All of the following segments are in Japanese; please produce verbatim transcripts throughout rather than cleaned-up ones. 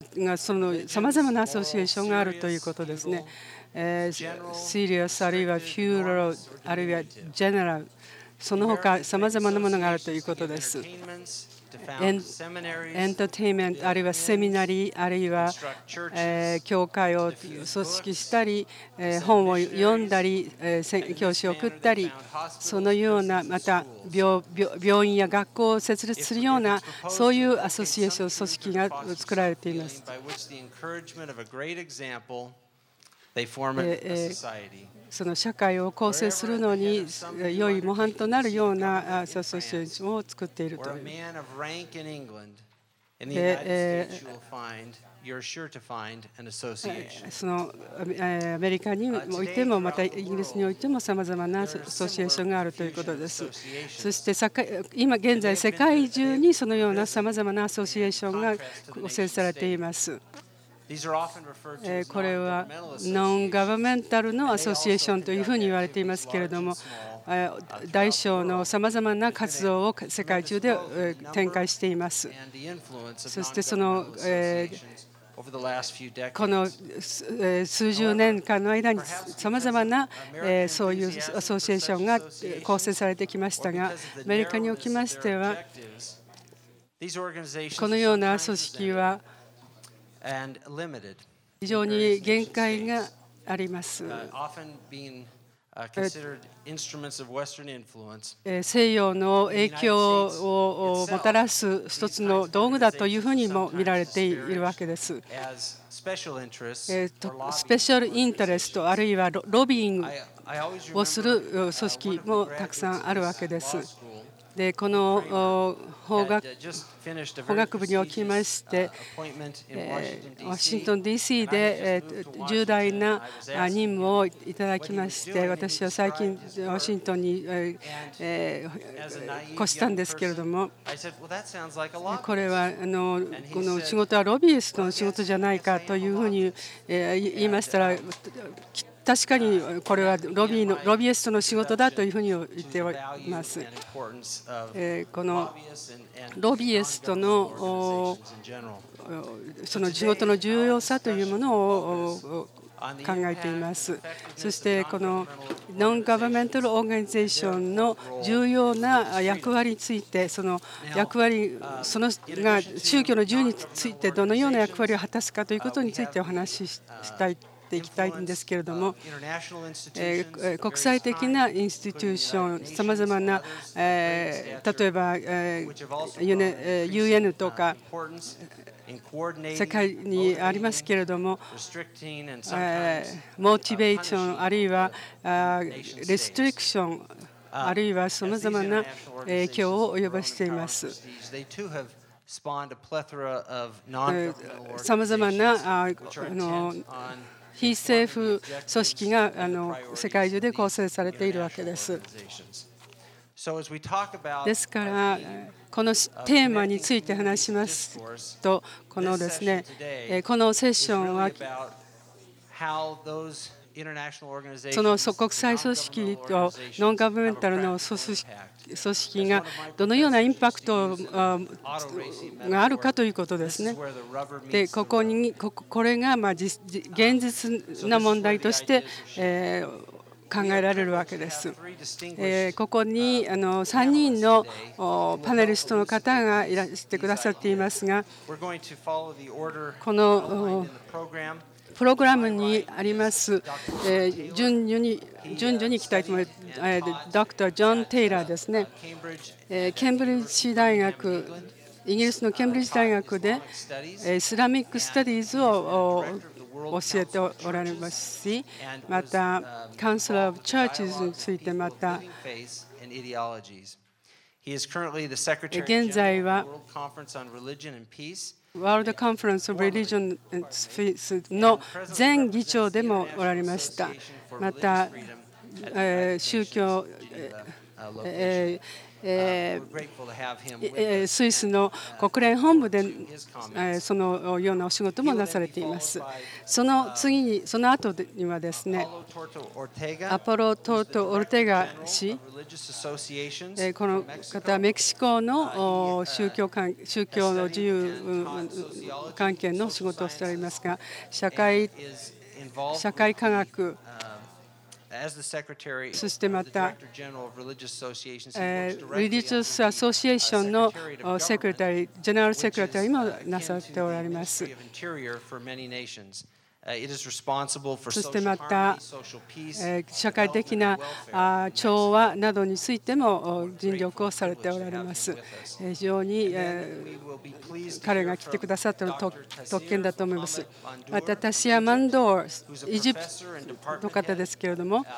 がそのさまざまなアソシエーションがあるということですね。えー、シリアスあるいはフューロあるいはジェネラルその他さまざまなものがあるということです。エン、エンターテインメントあるいはセミナリーあるいは、えー、教会を組織したり、えー、本を読んだり、えー、教師を送ったりそのようなまた 病, 病院や学校を設立するようなそういうアソシエーション組織が作られています。えー、その社会を構成するのに良い模範となるようなアソシエーションを作っているという。で、そのアメリカにおいてもまたイギリスにおいてもさまざまなアソシエーションがあるということです。そして今現在世界中にそのようなさまざまなアソシエーションが構成されています。これはノンガバメンタルのアソシエーションというふうに言われていますけれども、大小のさまざまな活動を世界中で展開しています。そしてそのこの数十年間の間にさまざまなそういうアソシエーションが構成されてきましたが、アメリカにおきましてはこのような組織は非常に限界があります。西洋の影響をもたらす一つの道具だというふうにも見られているわけです。スペシャルインタレストあるいはロビーングをする組織もたくさんあるわけです。でこの法学、法学部におきまして、えー、ワシントン ディーシー で、えー、重大な任務をいただきまして、私は最近ワシントンに、えー、越したんですけれども、これはあのこの仕事はロビーストの仕事じゃないかというふうに、えー、言いましたら、確かにこれはロビーのロビイストの仕事だというふうに言っております。えー、このロビイストのその仕事の重要さというものを考えています。そしてこのノンガバメンタルオーガニゼーションの重要な役割について、その役割そのが宗教の自由についてどのような役割を果たすかということについてお話ししたいいきたいんですけれども、えー、国際的なインスティテューションさまざまな、えー、例えば、えー、ユーエヌ とか世界にありますけれども、えー、モチベーションあるいはレストリクションあるいはさまざまな影響を及ぼしています。さまざまなあの非政府組織があの世界中で構成されているわけです。ですからこのテーマについて話しますと、このですね、このセッションはその国際組織とノンガバメンタルの組織がどのようなインパクトがあるかということですね。で、ここにこれがまあ現実な問題としてえ考えられるわけです。えここにあのさんにんのパネリストの方がいらしてくださっていますが、このプログラムにあります、えー、順序に順序に行きたいと思います。えー、ドクタージョン・テイラーですね。えー、ケンブリッジ大学、イギリスのケンブリッジ大学でイスラミック・スタディーズを教えておられますし、またカウンセラー・オブ・チャーチズについてまた現在はワールドカンファレンス・オブ・リリジョン・ピースの前議長でもおられました。また、えー、宗教、えーえー、スイスの国連本部で、えー、そのようなお仕事もなされています。その次に、その後にはですね、アポロ・トート・オルテガ氏、えー、この方はメキシコの宗教関宗教の自由関係の仕事をしておりますが、社会社会科学、そしてまた、えー、リリジャス・アソシエーションのセクレタリー、ジェネラルセクレタリーもなさっておられます。そしてまた、社会的な調和などについても尽力をされておられます。非常に彼が来てくださったのは特権だと思います。また、タシア・マンドー、エジプトの方ですけれども、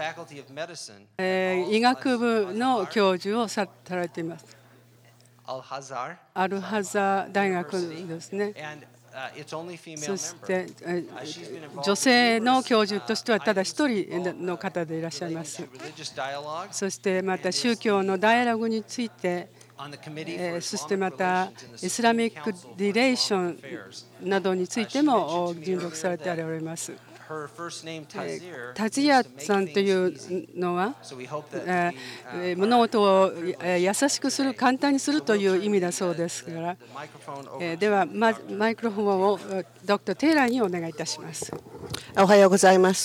医学部の教授をされています。アルハザー大学ですね。そして女性の教授としてはただ一人の方でいらっしゃいます。そしてまた宗教のダイアログについて、そしてまたイスラミックリレーションなどについても尽力されておられます。タジヤさんというのは、物事を優しくする、簡単にするという意味だそうですから、ではまずマイクロフォンをドクター・テイラーにお願いいたします。 おはようございます。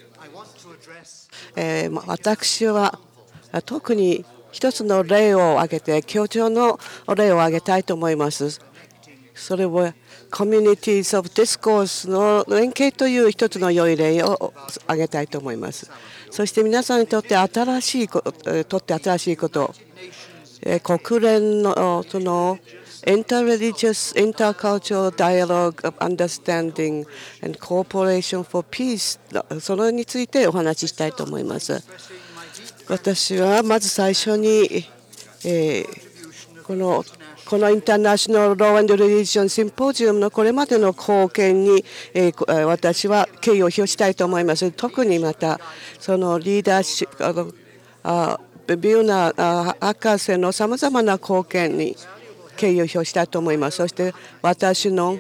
えー、私は特に一つの例を挙げて、協調の例を挙げたいと思います。それはコミュニティーズ・オブ・ディスコースの連携という一つの良い例を挙げたいと思います。そして皆さんにとって新しいこと、とって新しいこと、国連のその Interreligious, Intercultural Dialogue of Understanding and Cooperation for Peace それについてお話ししたいと思います。私はまず最初に、えー、このこのインターナショナル・ロー・アンド・リリジョン・シンポジウムのこれまでの貢献に、えー、私は敬意を表したいと思います。特にまたそのリーダーシップ、あのあビューナー博士のさまざまな貢献に敬意を表したいと思います。そして私の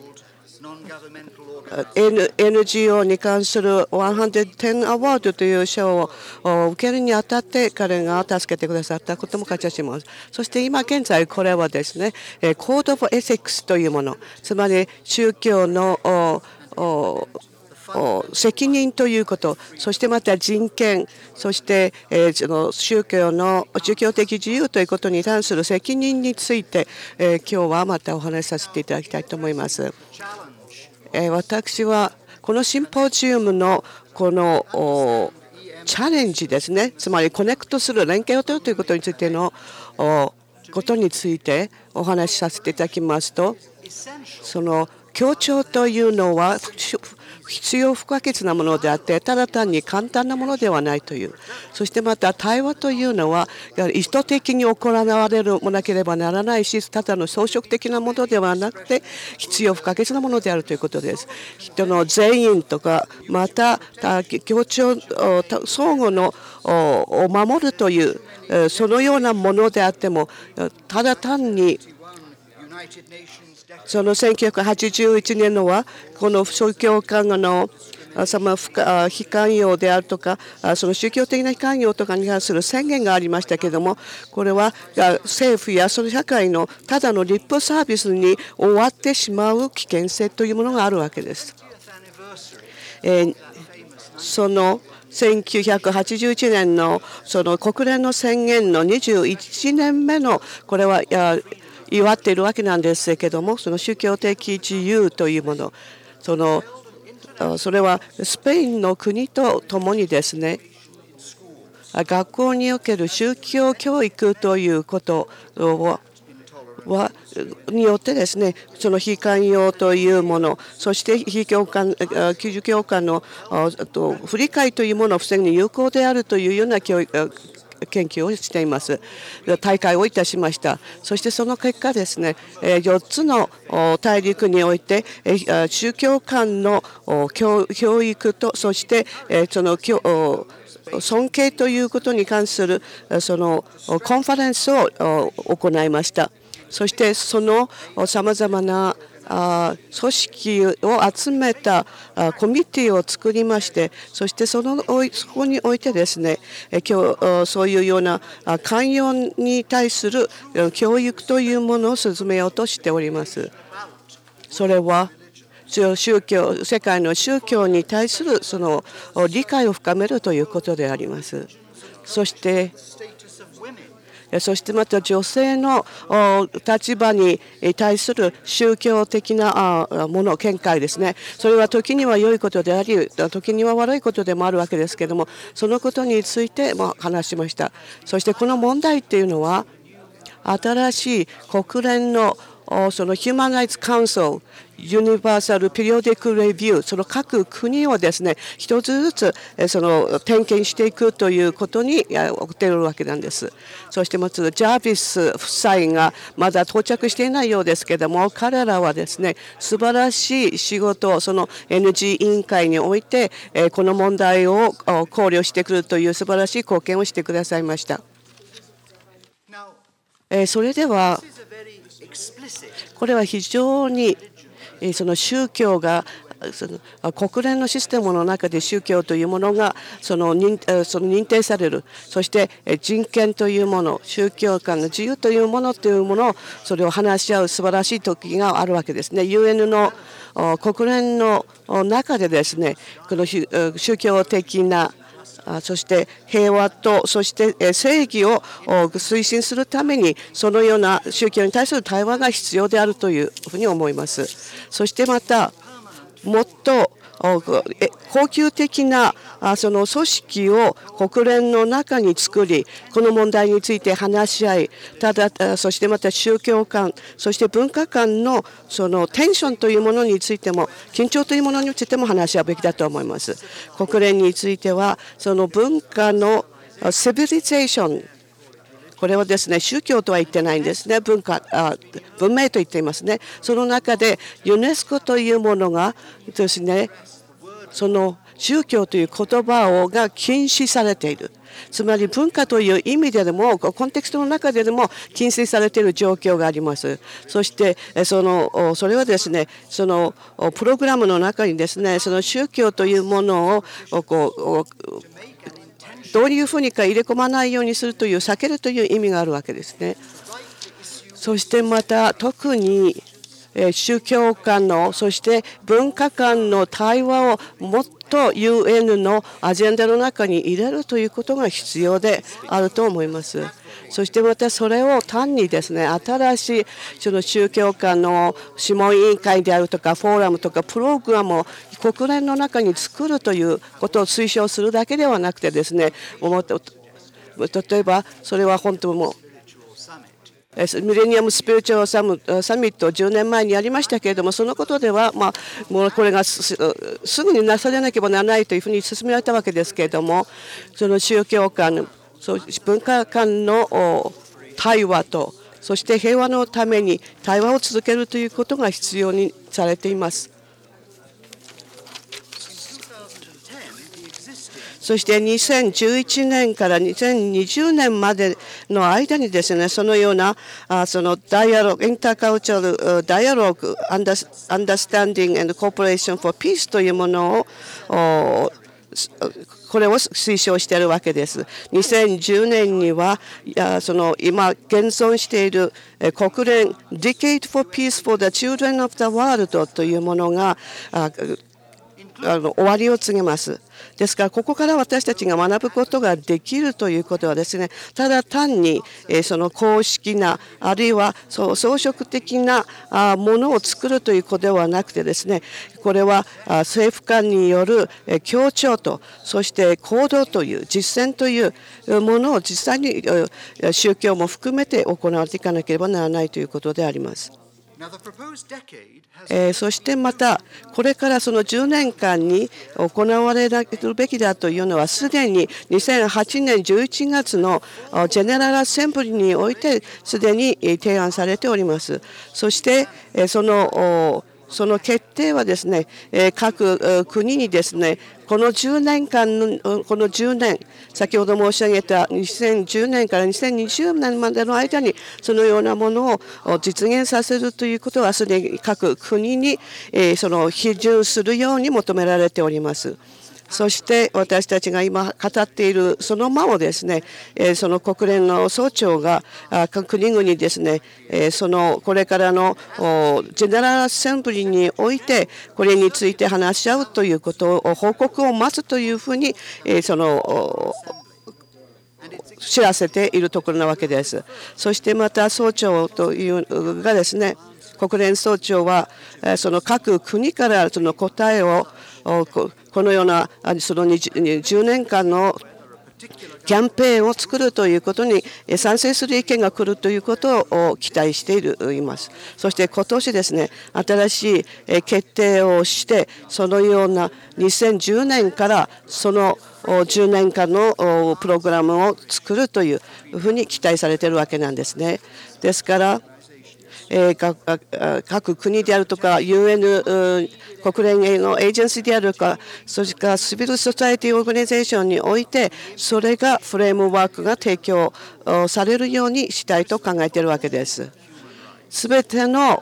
エヌジーオー に関するひゃくじゅうアワードという賞を受けるにあたって彼が助けてくださったことも感謝します。そして今現在これはですね、コード・オブ・エシックスというもの、つまり宗教の責任ということ、そしてまた人権、そしてその宗教の宗教的自由ということに関する責任について今日はまたお話しさせていただきたいと思います。私はこのシンポジウムのこのチャレンジですね、つまりコネクトする、連携を取るということについてのことについてお話しさせていただきますと、その協調というのは必要不可欠なものであって、ただ単に簡単なものではないという、そしてまた対話というのは意図的に行われるもなければならないし、ただの装飾的なものではなくて必要不可欠なものであるということです。人の全員とか、また協調相互のを守るというそのようなものであっても、ただ単にそのせんきゅうひゃくはちじゅういちねんのはこの宗教間の非関与であるとか、その宗教的な非関与とかに関する宣言がありましたけれども、これは政府やその社会のただのリップサービスに終わってしまう危険性というものがあるわけです。えー、そのせんきゅうひゃくはちじゅういちねんのその国連の宣言のにじゅういちねんめのこれは祝っているわけなんですけれども、その宗教的自由というもの、そのそれはスペインの国とともにですね、学校における宗教教育ということをはによってですね、その非寛容というもの、そして非教官、基準教官の不理解というものを防ぐに有効であるというような教育研究をしています。大会をいたしました。そしてその結果ですね、よっつの大陸において宗教間の教育と、そしてその尊敬ということに関するそのコンファレンスを行いました。そしてそのさまざまな組織を集めたコミュニティを作りまして、そしてそのそこにおいてですね、今日そういうような寛容に対する教育というものを進めようとしております。それは宗教、世界の宗教に対するその理解を深めるということであります。そしてそしてまた女性の立場に対する宗教的なもの、見解ですね。それは時には良いことであり、時には悪いことでもあるわけですけれども、そのことについても話しました。そしてこの問題っていうのは、新しい国連のそのヒューマン・ライツ・カウンシル、ユニバーサル・ピリオディック・レビュー、その各国をですね、一つずつその点検していくということに起きているわけなんです。そしてまずジャービス夫妻がまだ到着していないようですけれども、彼らはですね、素晴らしい仕事をその エヌジー 委員会においてこの問題を考慮してくるという素晴らしい貢献をしてくださいました。それではこれは非常にその宗教がその国連のシステムの中で宗教というものがその認、その認定される、そして人権というもの、宗教間の自由というものというものをそれを話し合う素晴らしい時があるわけですね。ユーエヌ の国連の中でですね、この宗教的なそして平和とそして正義を推進するためにそのような宗教に対する対話が必要であるというふうに思います。そしてまたもっと恒久的なその組織を国連の中に作り、この問題について話し合い、ただそしてまた宗教間、そして文化間のそのテンションというものについても、緊張というものについても話し合うべきだと思います。国連についてはその文化のシビリゼーション、これはですね、宗教とは言ってないんですね。文化、あ、文明と言っていますね。その中でユネスコというものがですね、その宗教という言葉をが禁止されている。つまり文化という意味でもコンテクストの中でも禁止されている状況があります。そしてそのそれはですね、そのプログラムの中にですね、その宗教というものをこうどういうふうにか入れ込まないようにするという、避けるという意味があるわけですね。そしてまた特に宗教間の、そして文化間の対話をもっと ユーエヌ のアジェンダの中に入れるということが必要であると思います。そしてまたそれを単にですね、新しいその宗教間の諮問委員会であるとかフォーラムとかプログラムを国連の中に作るということを推奨するだけではなくてですね、例えばそれは本当もミレニアムスピリチュアルサミットをじゅうねんまえにやりましたけれども、そのことでは、まあ、もうこれが す, すぐになされなければならないというふうに進められたわけですけれども、その宗教間、文化間の対話と、そして平和のために対話を続けるということが必要にされています。そしてにせんじゅういちねんからにせんにじゅうねんまでの間にですね、そのようなそのダイアログ、インターカルチャルダイアログ、アンダースタンディング・アンド・コーポレーション・フォー・ピースというものをこれを推奨しているわけです。にせんじゅうねんにはその今現存している国連 Decade for Peace for the Children of the World というものがあの終わりを告げます。ですからここから私たちが学ぶことができるということはですね、ただ単にその公式なあるいは装飾的なものを作るということではなくてですね、これは政府間による協調と、そして行動という実践というものを実際に宗教も含めて行われていかなければならないということであります。 えー、そしてまたこれからそのじゅうねんかんに行われるべきだというのはすでににせんはちねんじゅういちがつのジェネラルアセンブリにおいてすでに提案されております。そしてそのその決定はですね、各国にですね、このじゅうねんかんの、このじゅうねん、先ほど申し上げたにせんじゅうねんからにせんにじゅうねんまでの間に、そのようなものを実現させるということは、すでに各国にその批准するように求められております。そして私たちが今語っているその間をですね、その国連の総長が国々ですね、そのこれからのジェネラルアセンブリにおいてこれについて話し合うということを報告を待つというふうにその知らせているところなわけです。そしてまた総長というがですね、国連総長はその各国からその答えをこのようなそのじゅうねんかんのキャンペーンを作るということに賛成する意見が来るということを期待しています。そして今年ですね、新しい決定をしてそのようなにせんじゅうねんからそのじゅうねんかんのプログラムを作るというふうに期待されているわけなんですね。ですから各国であるとか ユーエヌ 国連のエージェンシーであるか、それからシビルソサエティオーガニゼーションにおいてそれがフレームワークが提供されるようにしたいと考えているわけです。すべての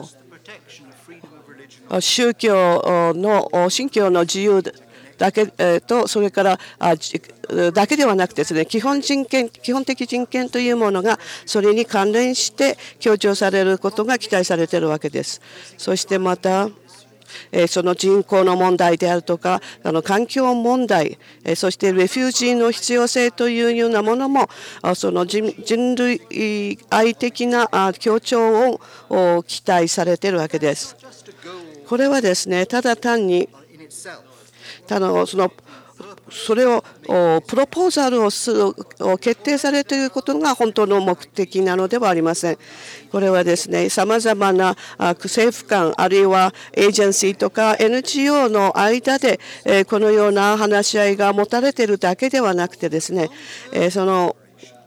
宗教の信教の自由だけとそれからだけではなくてですね、基本人権、基本的人権というものがそれに関連して強調されることが期待されているわけです。そしてまたその人口の問題であるとかあの環境問題、そしてレフュージーの必要性というようなものもその 人, 人類愛的な協調を期待されているわけです。これはですね、ただ単にただそのそれをプロポーザルをするを決定されていることが本当の目的なのではありません。これはですね、さまざまな政府間あるいはエージェンシーとか エヌジーオー の間でこのような話し合いが持たれているだけではなくてですね、その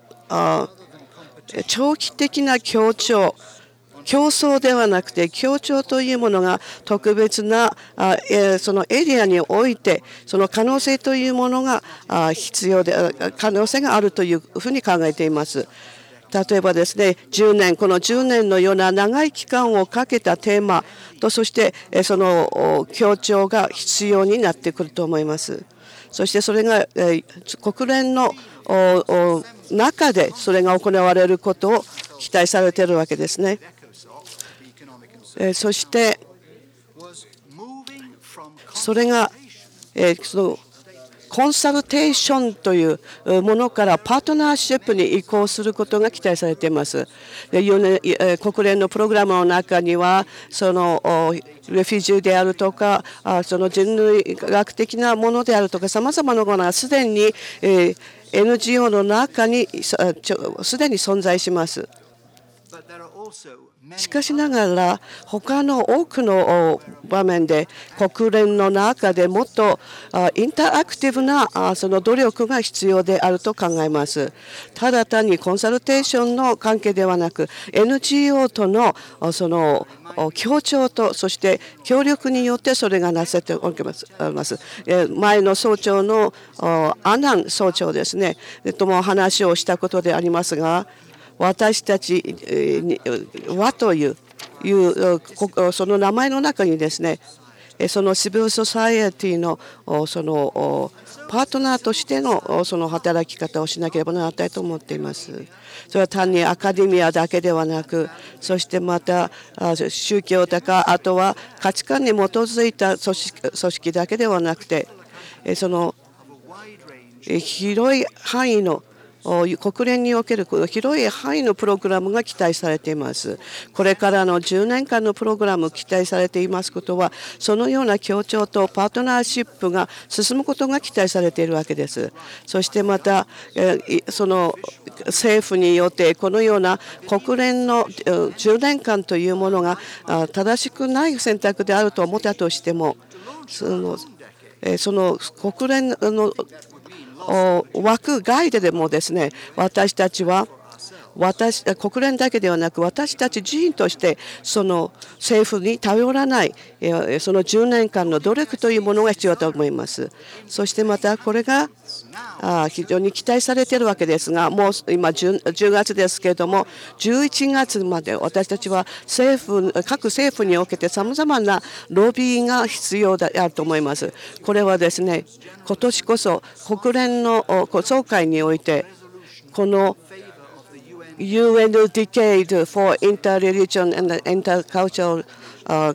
長期的な協調競争ではなくて協調というものが特別なそのエリアにおいてその可能性というものが必要で可能性があるというふうに考えています。例えばですね、じゅうねんこのじゅうねんのような長い期間をかけたテーマとそしてその協調が必要になってくると思います。そしてそれが国連の中でそれが行われることを期待されているわけですね。そしてそれがそのコンサルテーションというものからパートナーシップに移行することが期待されています。国連のプログラムの中にはそのレフュージーであるとかその人類学的なものであるとかさまざまなものがすでに エヌジーオー の中にすでに存在します。しかしながら他の多くの場面で国連の中でもっとインタラクティブなその努力が必要であると考えます。ただ単にコンサルテーションの関係ではなく エヌジーオー とのその協調とそして協力によってそれがなされております。前の総長のアナン総長ですねとも話をしたことでありますが、私たちはというその名前の中にですね、そのシビルソサエティのそのパートナーとしてのその働き方をしなければならないと思っています。それは単にアカデミアだけではなく、そしてまた宗教とかあとは価値観に基づいた組織、組織だけではなくて、その広い範囲の国連における広い範囲のプログラムが期待されています。これからのじゅうねんかんのプログラム期待されていますことは、そのような協調とパートナーシップが進むことが期待されているわけです。そしてまたその政府によってこのような国連のじゅうねんかんというものが正しくない選択であると思ったとしても、そのその国連の枠外ででもですね、私たちは私国連だけではなく私たち自身としてその政府に頼らないそのじゅうねんかんの努力というものが必要だと思います。そしてまたこれが非常に期待されているわけですが、もう今じゅうがつですけれどもじゅういちがつまで私たちは政府各政府におけてさまざまなロビーが必要であると思います。これはですね、今年こそ国連の総会においてこのユーエヌ Decade for Interreligion and Intercultural、uh,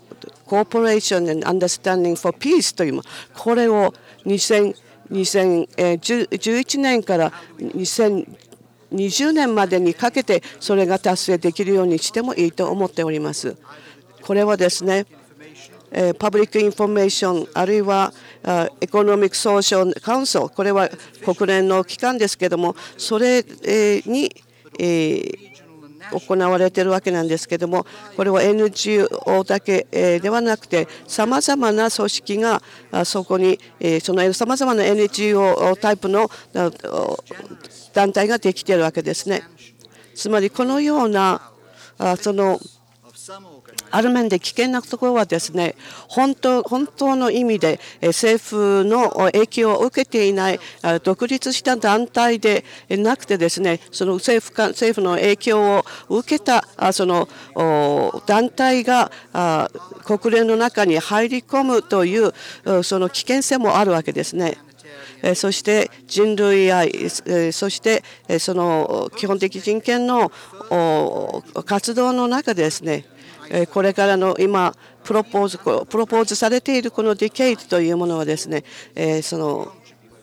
Cooperation and Understanding for Peace というこれをにせんじゅういちねんからにせんにじゅうねんまでにかけてそれが達成できるようにしてもいいと思っております。これはですね、パブリックインフォメーションあるいはエコノミック・ソーシャル・カウンシル、これは国連の機関ですけれども、それにえー、行われているわけなんですけれども、これは エヌジーオー だけではなくてさまざまな組織がそこにそのさまざまな エヌジーオー タイプの団体ができているわけですね。つまりこのようなそのある面で危険なところはですね、本当、本当の意味で政府の影響を受けていない独立した団体でなくてですね、その政府か政府の影響を受けたその団体が国連の中に入り込むというその危険性もあるわけですね。そして人類愛、そしてその基本的人権の活動の中でですね、これからの今プロポーズ、プロポーズされているこのディケイトというものはですね、その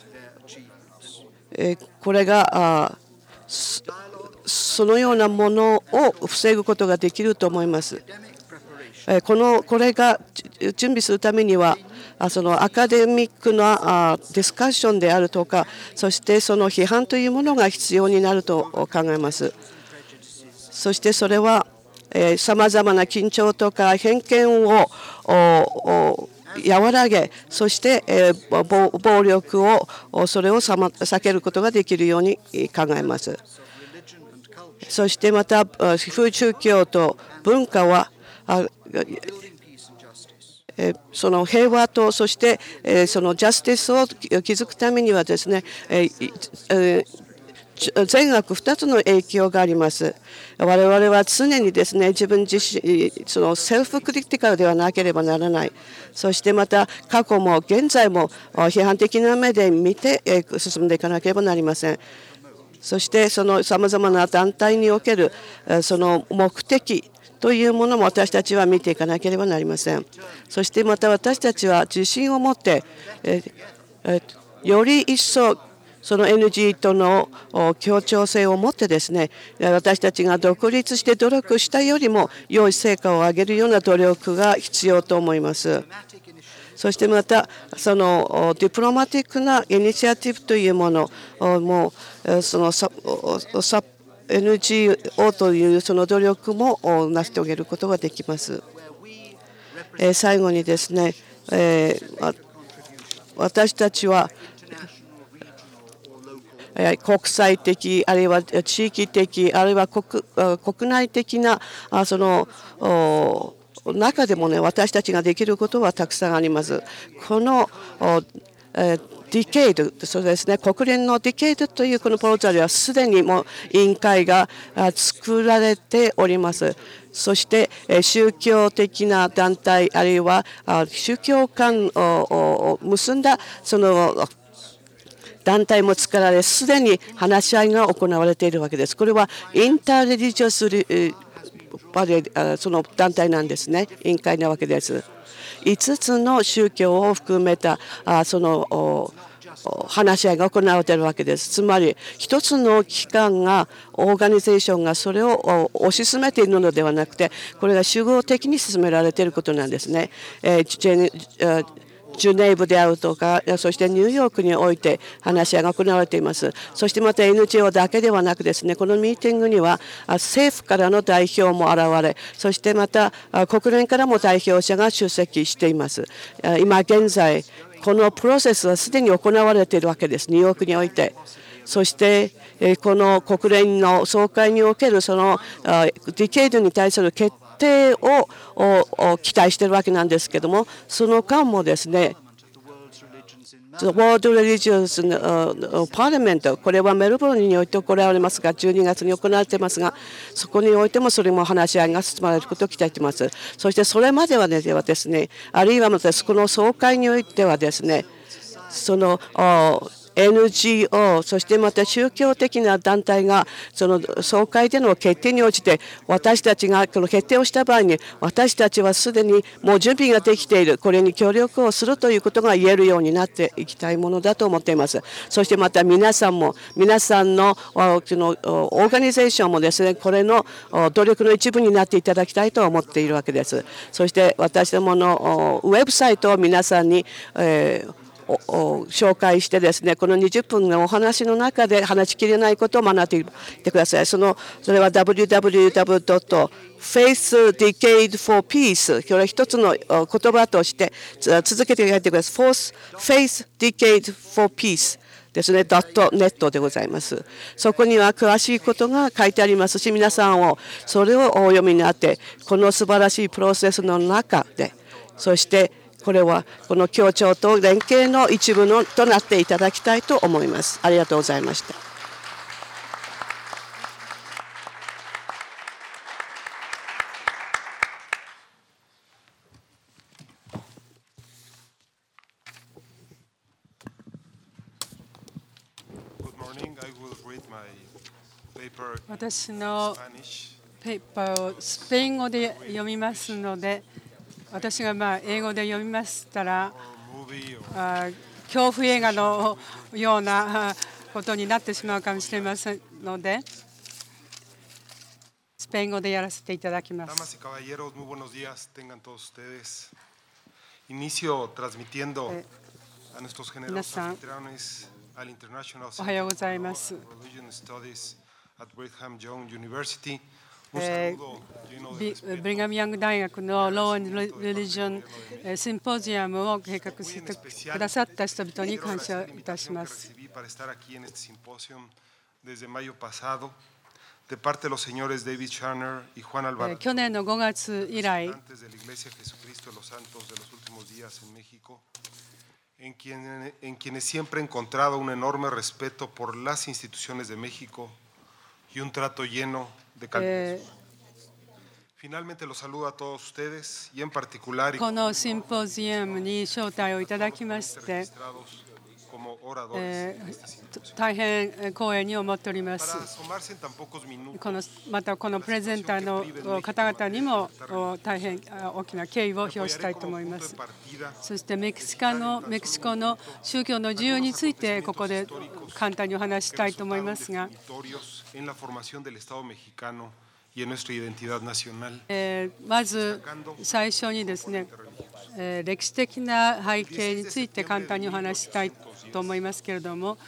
これがそのようなものを防ぐことができると思います。このこれが準備するためにはそのアカデミックなディスカッションであるとか、そしてその批判というものが必要になると考えます。そしてそれはさまざまな緊張とか偏見を和らげ、そして暴力をそれを避けることができるように考えます。そしてまた宗教と文化はその平和とそしてそのジャスティスを築くためにはですね、善悪ふたつの影響があります。我々は常にですね、自分自身そのセルフクリティカルではなければならない。そしてまた過去も現在も批判的な目で見て進んでいかなければなりません。そしてそのさまざまな団体におけるその目的というものも私たちは見ていかなければなりません。そしてまた私たちは自信を持ってより一層その エヌジー との協調性を持ってですね、私たちが独立して努力したよりも良い成果を上げるような努力が必要と思います。そしてまたそのディプロマティックなイニシアティブというものもそのエヌジーオー というその努力も成し遂げることができます。最後にですね、私たちは国際的あるいは地域的あるいは 国, 国内的なその中でもね、私たちができることはたくさんあります。このディケイド、そうですね、国連のディケイドというこのプロジェクトはすでにもう委員会が作られております。そして宗教的な団体あるいは宗教間を結んだその団体も作られ、すでに話し合いが行われているわけです。これはインターレリジョスその団体なんですね、委員会なわけです。いつつの宗教を含めたその話し合いが行われているわけです。つまり一つの機関がオーガニゼーションがそれを推し進めているのではなくて、これが集合的に進められていることなんですね。えージュネーブであるとか、そしてニューヨークにおいて話し合いが行われています。そしてまた エヌジーオー だけではなくですね、このミーティングには政府からの代表も現れ、そしてまた国連からも代表者が出席しています。今現在、このプロセスはすでに行われているわけです、ニューヨークにおいて。そしてこの国連の総会におけるそのディケイドに対する決定定を期待しているわけなんですけれども、その間もですね、World Religious Parliament、これはメルボルンにおいて行われますが、じゅうにがつに行われていますが、そこにおいてもそれも話し合いが進まれることを期待しています。そしてそれまではですね、あるいはまたこの総会においてはですね、そのエヌジーオー、そしてまた宗教的な団体がその総会での決定に応じて、私たちがこの決定をした場合に、私たちはすでにもう準備ができている、これに協力をするということが言えるようになっていきたいものだと思っています。そしてまた皆さんも、皆さんのそのオーガニゼーションもですね、これの努力の一部になっていただきたいと思っているわけです。そして私どものウェブサイトを皆さんに、えー紹介してですね、このにじゅっぷんのお話の中で話しきれないことを学んでいってください。そのそれは ダブリューダブリューダブリュードットフェイスディケイドフォーピース、これは一つの言葉として続けて書いてください。フェイスディケイドフォーピースですね、ドットネットでございます。そこには詳しいことが書いてありますし、皆さんをそれをお読みになって、この素晴らしいプロセスの中で、そしてこれはこの協調と連携の一部のとなっていただきたいと思います。ありがとうございました。 私のペーパーをスペイン語で読みますので、私がまあ英語で読みましたら、あ恐怖映画のようなことになってしまうかもしれませんので、スペイン語でやらせていただきます。皆さん、おはようございます。えー、ブリガム・ヤング大学のローン・レリジョン・シンポジアムを計画してくださった人々に感謝いたします。去年のごがつ以来、 En, quien, en quienes siempre he encontrado un enorme respeto por las instituciones de México y un trato lleno de calidez. Finalmente los saludo a todos ustedes y en particular このシンポジアムに招待をいただきまして、えー、大変光栄に思っております。このまたこのプレゼンターの方々にも大変大きな敬意を表したいと思います。そしてメキシカのメキシコの宗教の自由についてここで簡単にお話したいと思いますが、えー、まず最初にですね、えー、歴史的な背景について簡単にお話したいと思いますけれども、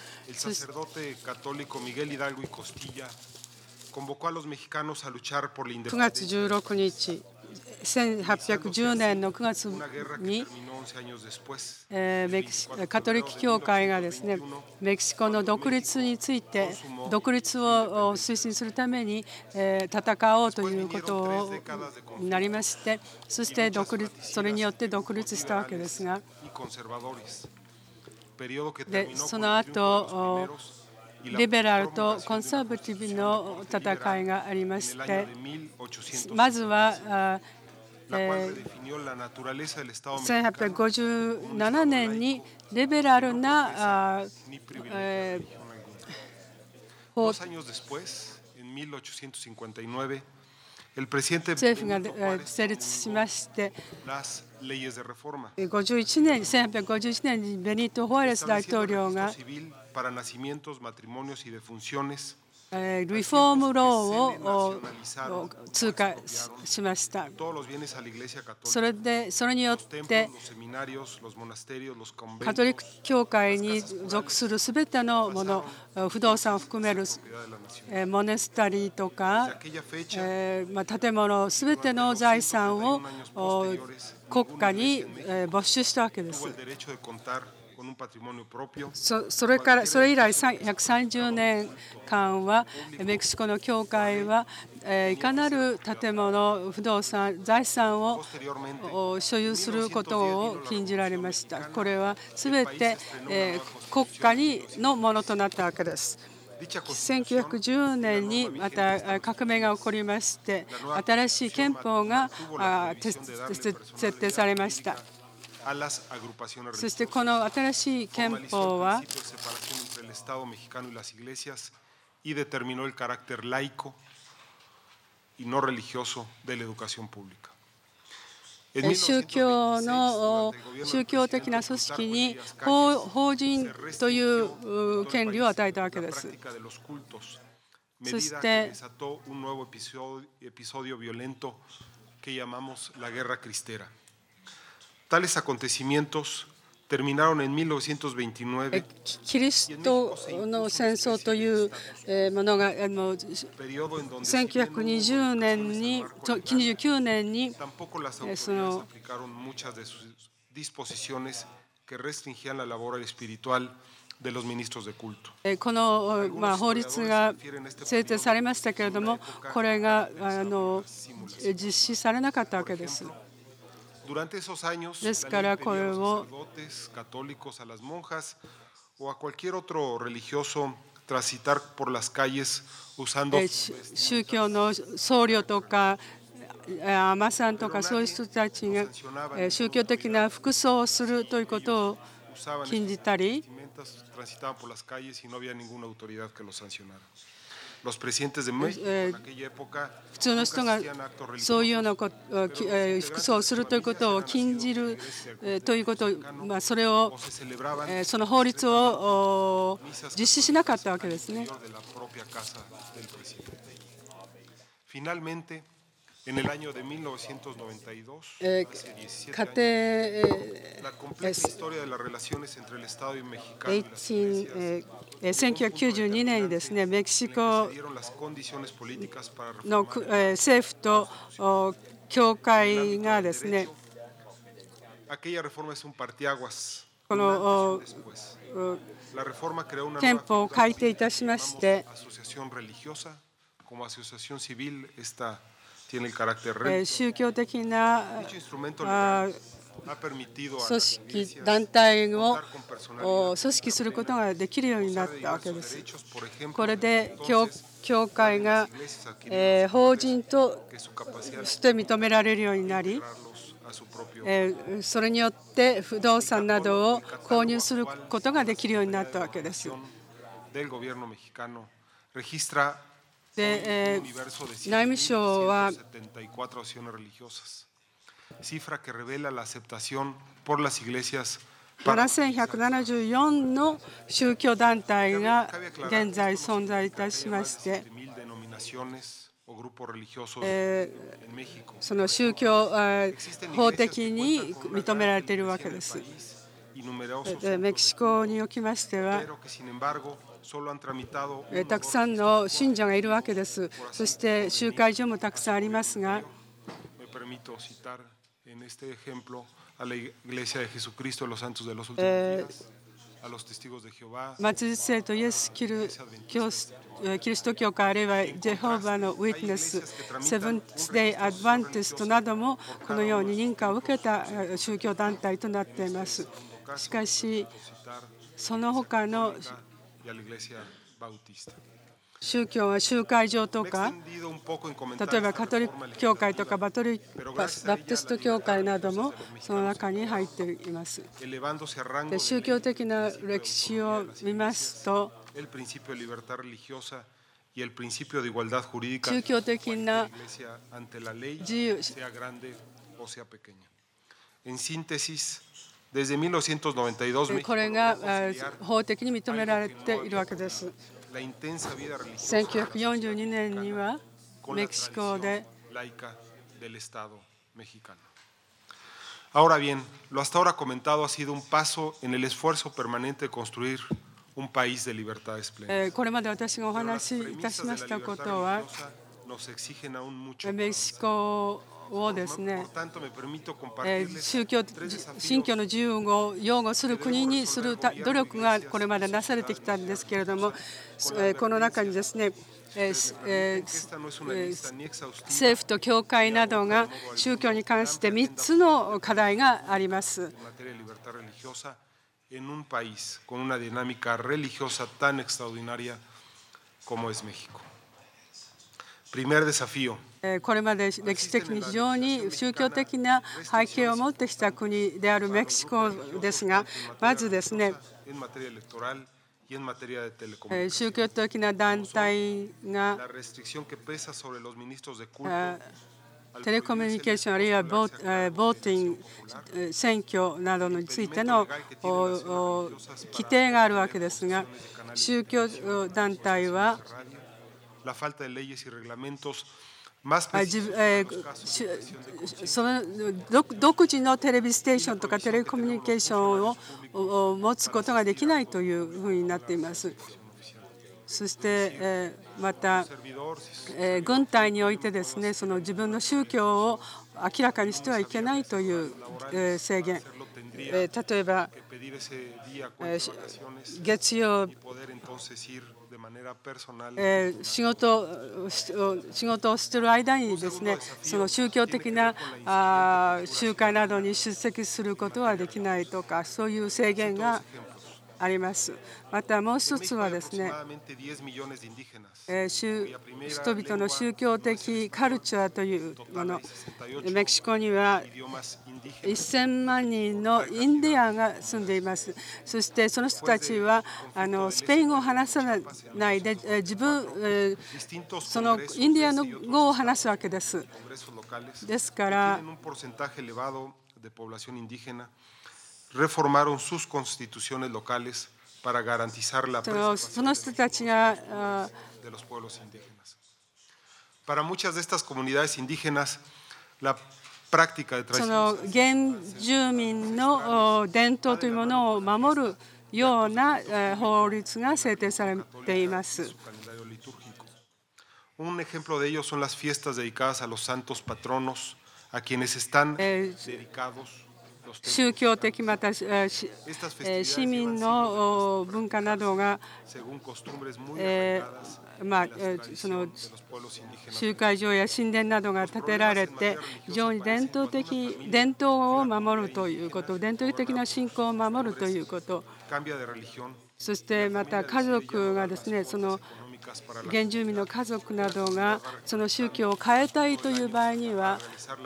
くがつじゅうろくにち、せんはっぴゃくじゅうねんのくがつに、えー、メキシカトリック教会がですね、メキシコの独立について独立を推進するために、えー、戦おうということになりまして、そして独立それによって独立したわけですが、でその後リベラルとコンサバティブの戦いがありまして、まずはえー、せんはっぴゃくごじゅうななねんにリベラルな、えー、法政府が成立しまして、 leyes de reforma. ごじゅういちねん、せんはっぴゃくごじゅういちねんにベニート・ホアレス大統領が para nacimientos, matrimonios y defunciones. リフォームローを通過しました。それで、それによってカトリック教会に属するすべてのもの、不動産を含めるモネスタリーとか、建物すべての財産を国家に没収したわけです。そ, それからそれ以来ひゃくさんじゅうねんかんはメキシコの教会は、えー、いかなる建物、不動産、財産を所有することを禁じられました。これはすべて、えー、国家にのものとなったわけです。せんきゅうひゃくじゅうねんにまた革命が起こりまして、新しい憲法が設定されました。そしてこの新しい憲法は宗教の宗教的な組織に法人という権利を与えたわけです。そして Tales acontecimientos terminaron en mil novecientos veintinueve. キリストの戦争というものがせんきゅうひゃくにじゅうねんににじゅうきゅうねんにそのこの、まあ、法律が制定されましたけれども、これがあの実施されなかったわけです。ですからこれを宗教の僧侶とか海女さんとかそういう人たちが宗教的な服装をするということを禁じたり、普通の人がそういうような服装をするということを禁じるということ、まあ、それをその法律を実施しなかったわけですね。 En el año de mil novecientos noventa y dos, hace diecisiete años, la compleja historia de las relaciones entre el Estado y Mexicano y las iglesias せんきゅうひゃくきゅうじゅうにねんにですね、メキシコの政府と教会がですね、この憲法を改定いたしまして、宗教的な組織、団体を組織することができるようになったわけです。これで 教, 教会が、えー、法人として認められるようになり、えー、それによって不動産などを購入することができるようになったわけです。で、えー、内務省はななせんひゃくななじゅうよんの宗教団体が現在存在いたしまして、えー、その宗教法的に認められているわけです。でメキシコにおきましてはたくさんの信者がいるわけです。そして集会所もたくさんありますが、末日聖とイエス・キリスト教会あるいはジェホーバのウィットネス、セブンスデイ・アドバンティストなどもこのように認可を受けた宗教団体となっています。しかしその他の宗教は集会場とか、例えばカトリック教会とかバトリバプテスト教会などもその中に入っています。で宗教的な歴史を見ますと、宗教的な自由 En síntesis, desde mil novecientos noventa y dos これが法的に認められているわけです。せんきゅうひゃくよんじゅうにねんにはメキシコで Ahora bien, lo hasta ahora comentado ha sido un paso en el esfuerzo permanente de construir un país de libertades plenas. これまで私がお話しいたしましたことは、メキシコをですね、宗教、信教の自由を擁護する国にする努力がこれまでなされてきたんですけれども、この中にですね、政府と教会などが宗教に関してみっつの課題があります。 En un país con una dinámica religiosa tan extraordinaria como es México. Primer desafío. これまで歴史的に非常に宗教的な背景を持ってきた国であるメキシコですが、まずですね、宗教的な団体がテレコミュニケーションあるいはボーティング選挙などについての規定があるわけですが、宗教団体はその独自のテレビステーションとかテレコミュニケーションを持つことができないというふうになっています。そしてまた軍隊においてですね、その自分の宗教を明らかにしてはいけないという制限、例えば月曜仕事仕事をしている間にですね、その宗教的な集会などに出席することはできないとか、そういう制限があります。またもう一つはですね、人々の宗教的カルチャーというもの、メキシコにはせんまんにんのインディアンが住んでいます。そしてその人たちはあのスペイン語を話さないで自分そのインディアンの語を話すわけです。ですから reformaron sus constituciones locales para garantizar la preservación de los pueblos indígenas. Para muchas de estas comunidades indígenas, la práctica de tradiciones 原住民の伝統というものを守るような法律が制定されています。 Un ejemplo de ello son las fiestas dedicadas a los santos patronos, a quienes están dedicados 宗教的また市民の文化などがまあその集会場や神殿などが建てられて非常に伝統的伝統を守るということ、伝統的な信仰を守るということ、そしてまた家族がですね、その原住民の家族などがその宗教を変えたいという場合には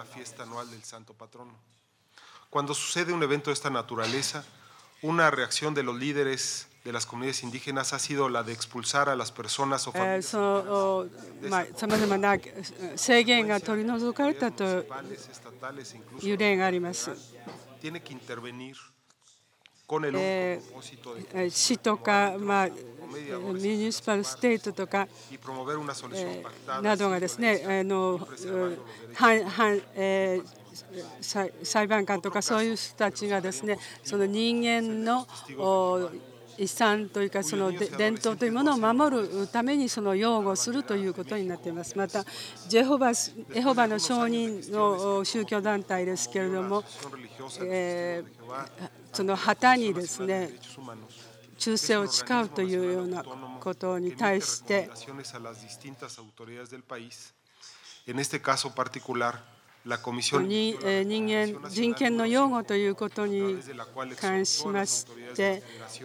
Cuando sucede un evento de esta naturaleza, una reacción de los líderes de las comunidades indígenas ha sido la de expulsar a las personas o familias. さまざまな制限が取り除かれたという例があります。市とか、まあ、ミニシパルステートとかなどがですね、あの反反えー裁判官とかそういう人たちがですね、その人間の遺産というかその伝統というものを守るためにその擁護するということになっています。またジェホバエホバの証人の宗教団体ですけれども、えー、その旗にですね忠誠を誓うというようなことに対してに人間人権の擁護ということに関しまして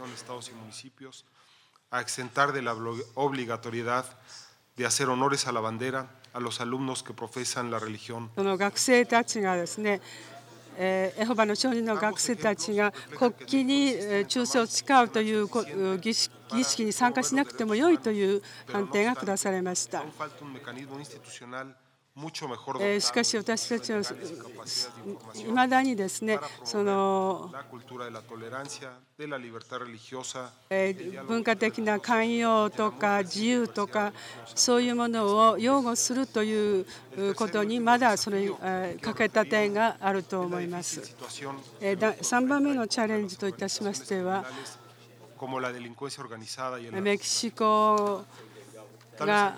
a exentar de la obligatoriedad de hacer honores a la bandera a los alumnos que profesan la religión. その学生たちがですね、エホバの証人の学生たちが国旗に忠誠を誓うという儀式に参加しなくてもよいという判定が下されました。 しかし私たちはいまだにですね、その文化的な寛容とか自由とかそういうものを擁護するということにまだそれに欠けた点があると思います。さんばんめのチャレンジといたしましては、メキシコが、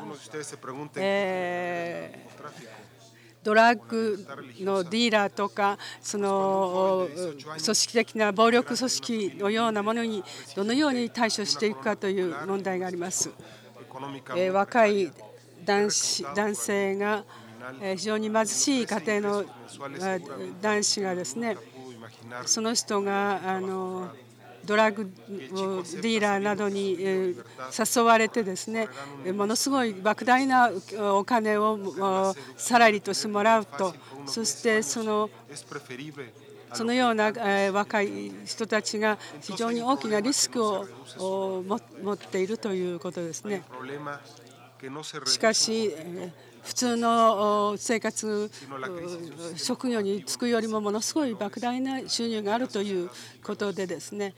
えー、ドラッグのディーラーとかその組織的な暴力組織のようなものにどのように対処していくかという問題があります。えー、若い男子男性が非常に貧しい家庭の男子がですね、その人があのドラッグディーラーなどに誘われてですね、ものすごい莫大なお金をサラリーとしてもらうと、そしてそのそのような若い人たちが非常に大きなリスクを持っているということですね。しかし普通の生活職業に就くよりもものすごい莫大な収入があるということでですね、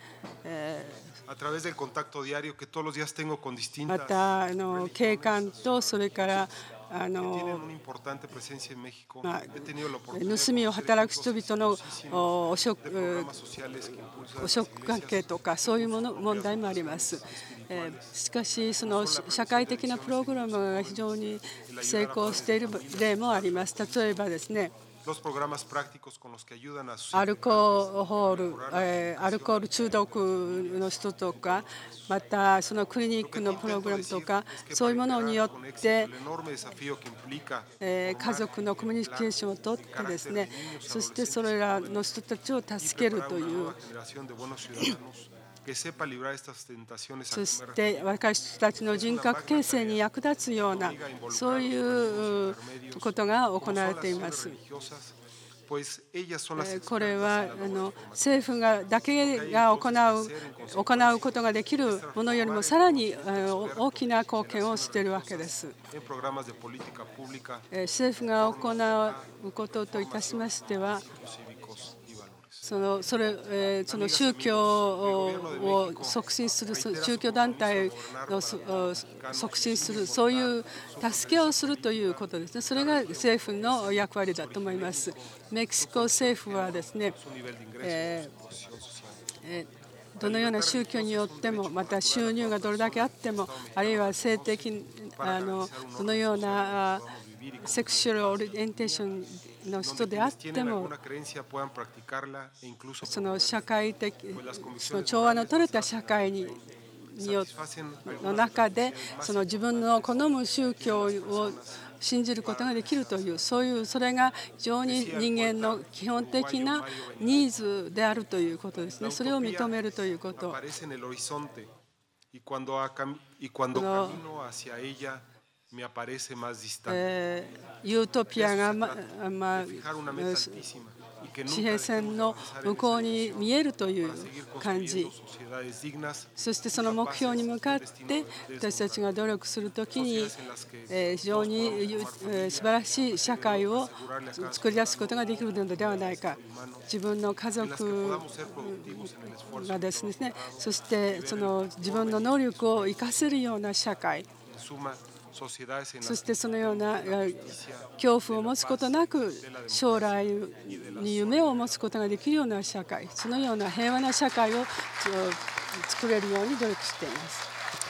またあの警官とそれからあのまあ、盗みを働く人々の汚職、汚職関係とかそういうもの問題もあります。しかしその社会的なプログラムが非常に成功している例もあります。例えばですね、アルコール、えー、アルコール中毒の人とか、またそのクリニックのプログラムとか、そういうものによって、えー、家族のコミュニケーションをとってですね、そしてそれらの人たちを助けるという。そして若い人たちの人格形成に役立つようなそういうことが行われています。これはあの政府がだけが行う行うことができるものよりもさらに大きな貢献をしているわけです。政府が行うことといたしましては、そのそれえー、その宗教を促進する宗教団体を促進するそういう助けをするということですね。それが政府の役割だと思います。メキシコ政府はですね、えーえー、どのような宗教によっても、また収入がどれだけあっても、あるいは性的あのどのようなセクシュアルオリエンテーションの人であっても、その社会的その調和の取れた社会にの中でその自分の好む宗教を信じることができるという、そういうそれが非常に人間の基本的なニーズであるということですね。それを認めるということ。えー、ユートピアが、ままあ、地平線の向こうに見えるという感じ、そしてその目標に向かって私たちが努力するときに、えー、非常に、えー、素晴らしい社会を作り出すことができるのではないか。自分の家族がですね、そしてその自分の能力を生かせるような社会、そしてそのような恐怖を持つことなく将来に夢を持つことができるような社会、そのような平和な社会を作れるように努力しています。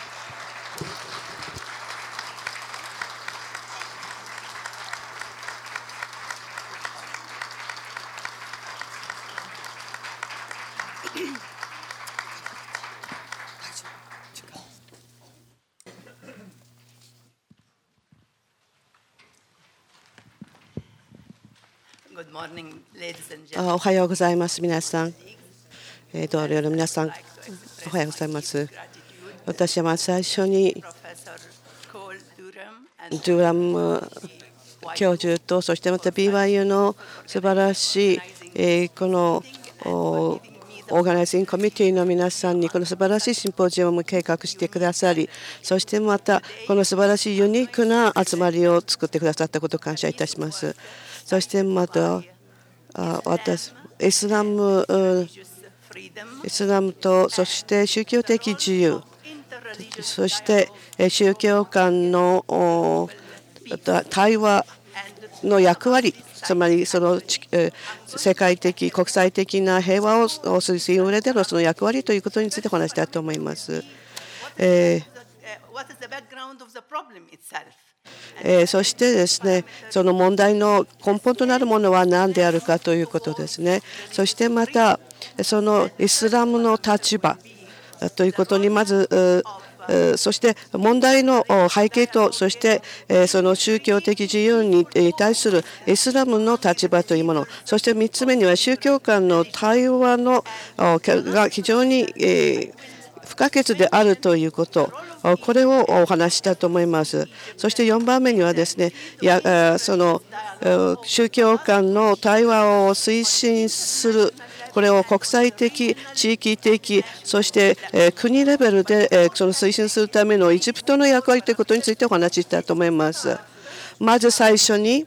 おはようございます。皆さん、同僚の皆さん、おはようございます。私はまず最初にドゥラム教授と、そしてまた ビーワイユー の素晴らしいこのオーガナイジングコミュニティの皆さんにこの素晴らしいシンポジウムを計画してくださり、そしてまたこの素晴らしいユニークな集まりを作ってくださったことを感謝いたします。そしてまた私イスラムイスラムとそして宗教的自由、そして宗教間の対話の役割、つまりその世界的国際的な平和を推進する上でのその役割ということについてお話したいと思います。えーえー、そしてですね、その問題の根本となるものは何であるかということですね。そしてまたそのイスラムの立場ということにまずそして問題の背景と、そしてその宗教的自由に対するイスラムの立場というもの、そしてみっつめには宗教間の対話のが非常に不可欠であるということ、これをお話したと思います。そしてよんばんめにはですね、やその宗教間の対話を推進する、これを国際的、地域的、そして国レベルでその推進するためのエジプトの役割ということについてお話ししたいと思います。まず最初に、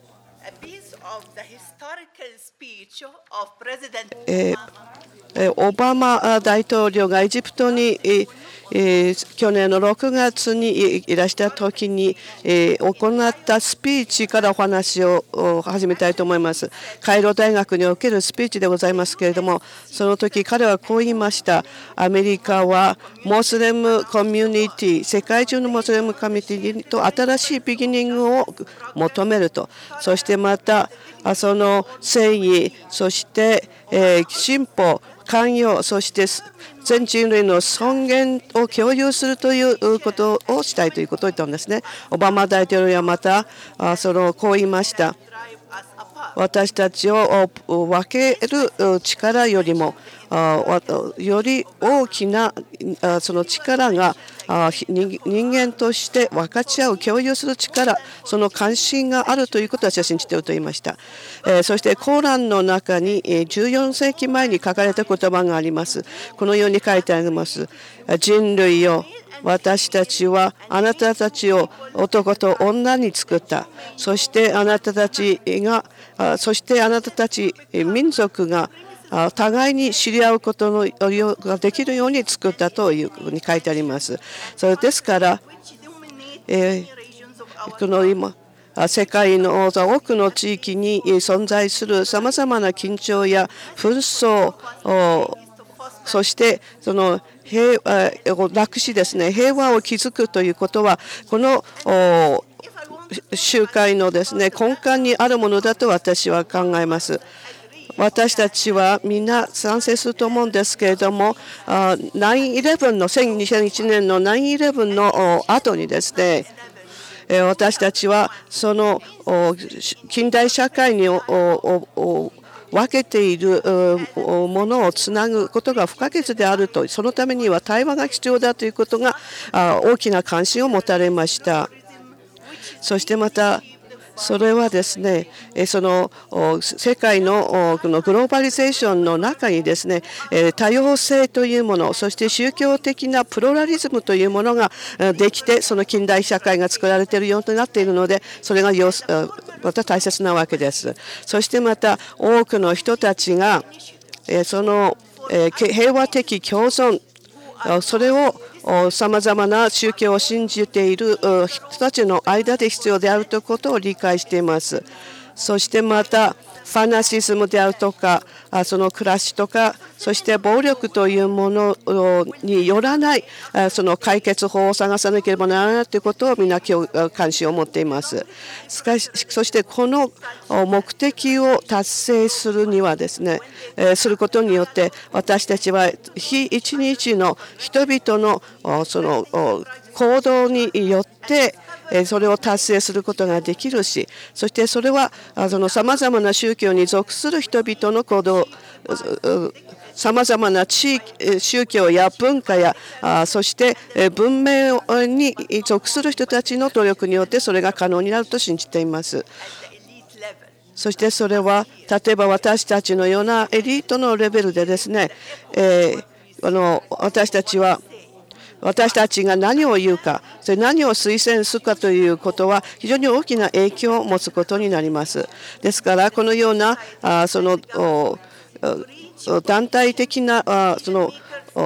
えーオバマ大統領がエジプトに去年のろくがつにいらしたときに行ったスピーチからお話を始めたいと思います。カイロ大学におけるスピーチでございますけれども、その時彼はこう言いました。アメリカはモスレムコミュニティ、世界中のモスレムコミュニティと新しいビギニングを求めると。そしてまたその正義、そして進歩、寛容、そして全人類の尊厳を共有するということをしたいということを言ったんですね。オバマ大統領はまたそのこう言いました。私たちを分ける力よりもより大きなその力が人間として分かち合う、共有する力、その関心があるということを私は信じていると言いました。そしてコーランの中にじゅうよんせいきまえに書かれた言葉があります。このように書いてあります。人類よ、私たちはあなたたちを男と女に作った。そしてあなたたちがそしてあなたたち民族が互いに知り合うことのができるように作ったというふうに書いてあります。それですから、えー、この今世界の多くの地域に存在するさまざまな緊張や紛争、そしてその平和をなくしですね、平和を築くということはこの集会のですね根幹にあるものだと私は考えます。私たちはみんな賛成すると思うんですけれども、ナインイレブンのにせんいちねんのナインイレブンの後にですね、私たちはその近代社会に分けているものをつなぐことが不可欠であると、そのためには対話が必要だということが大きな関心を持たれました。そしてまたそれはですね、その世界のこのグローバリゼーションの中にですね、多様性というもの、そして宗教的なプロラリズムというものができて、その近代社会が作られているようになっているので、それがまた大切なわけです。そしてまた多くの人たちがその平和的共存、それをさまざまな宗教を信じている人たちの間で必要であるということを理解しています。そしてまたファナシズムであるとか、その暮らしとか、そして暴力というものによらないその解決法を探さなければならないということをみんな今日関心を持っています。しかし、そしてこの目的を達成するにはですね、することによって私たちは日一日の人々のその行動によってそれを達成することができるし、そしてそれはさまざまな宗教に属する人々の行動、さまざまな地域、宗教や文化やそして文明に属する人たちの努力によってそれが可能になると信じています。 そしてそれは例えば私たちのようなエリートのレベルでですね、えー、あの私たちは私たちが何を言うか、それ何を推薦するかということは非常に大きな影響を持つことになります。ですからこのようなあその団体的なあその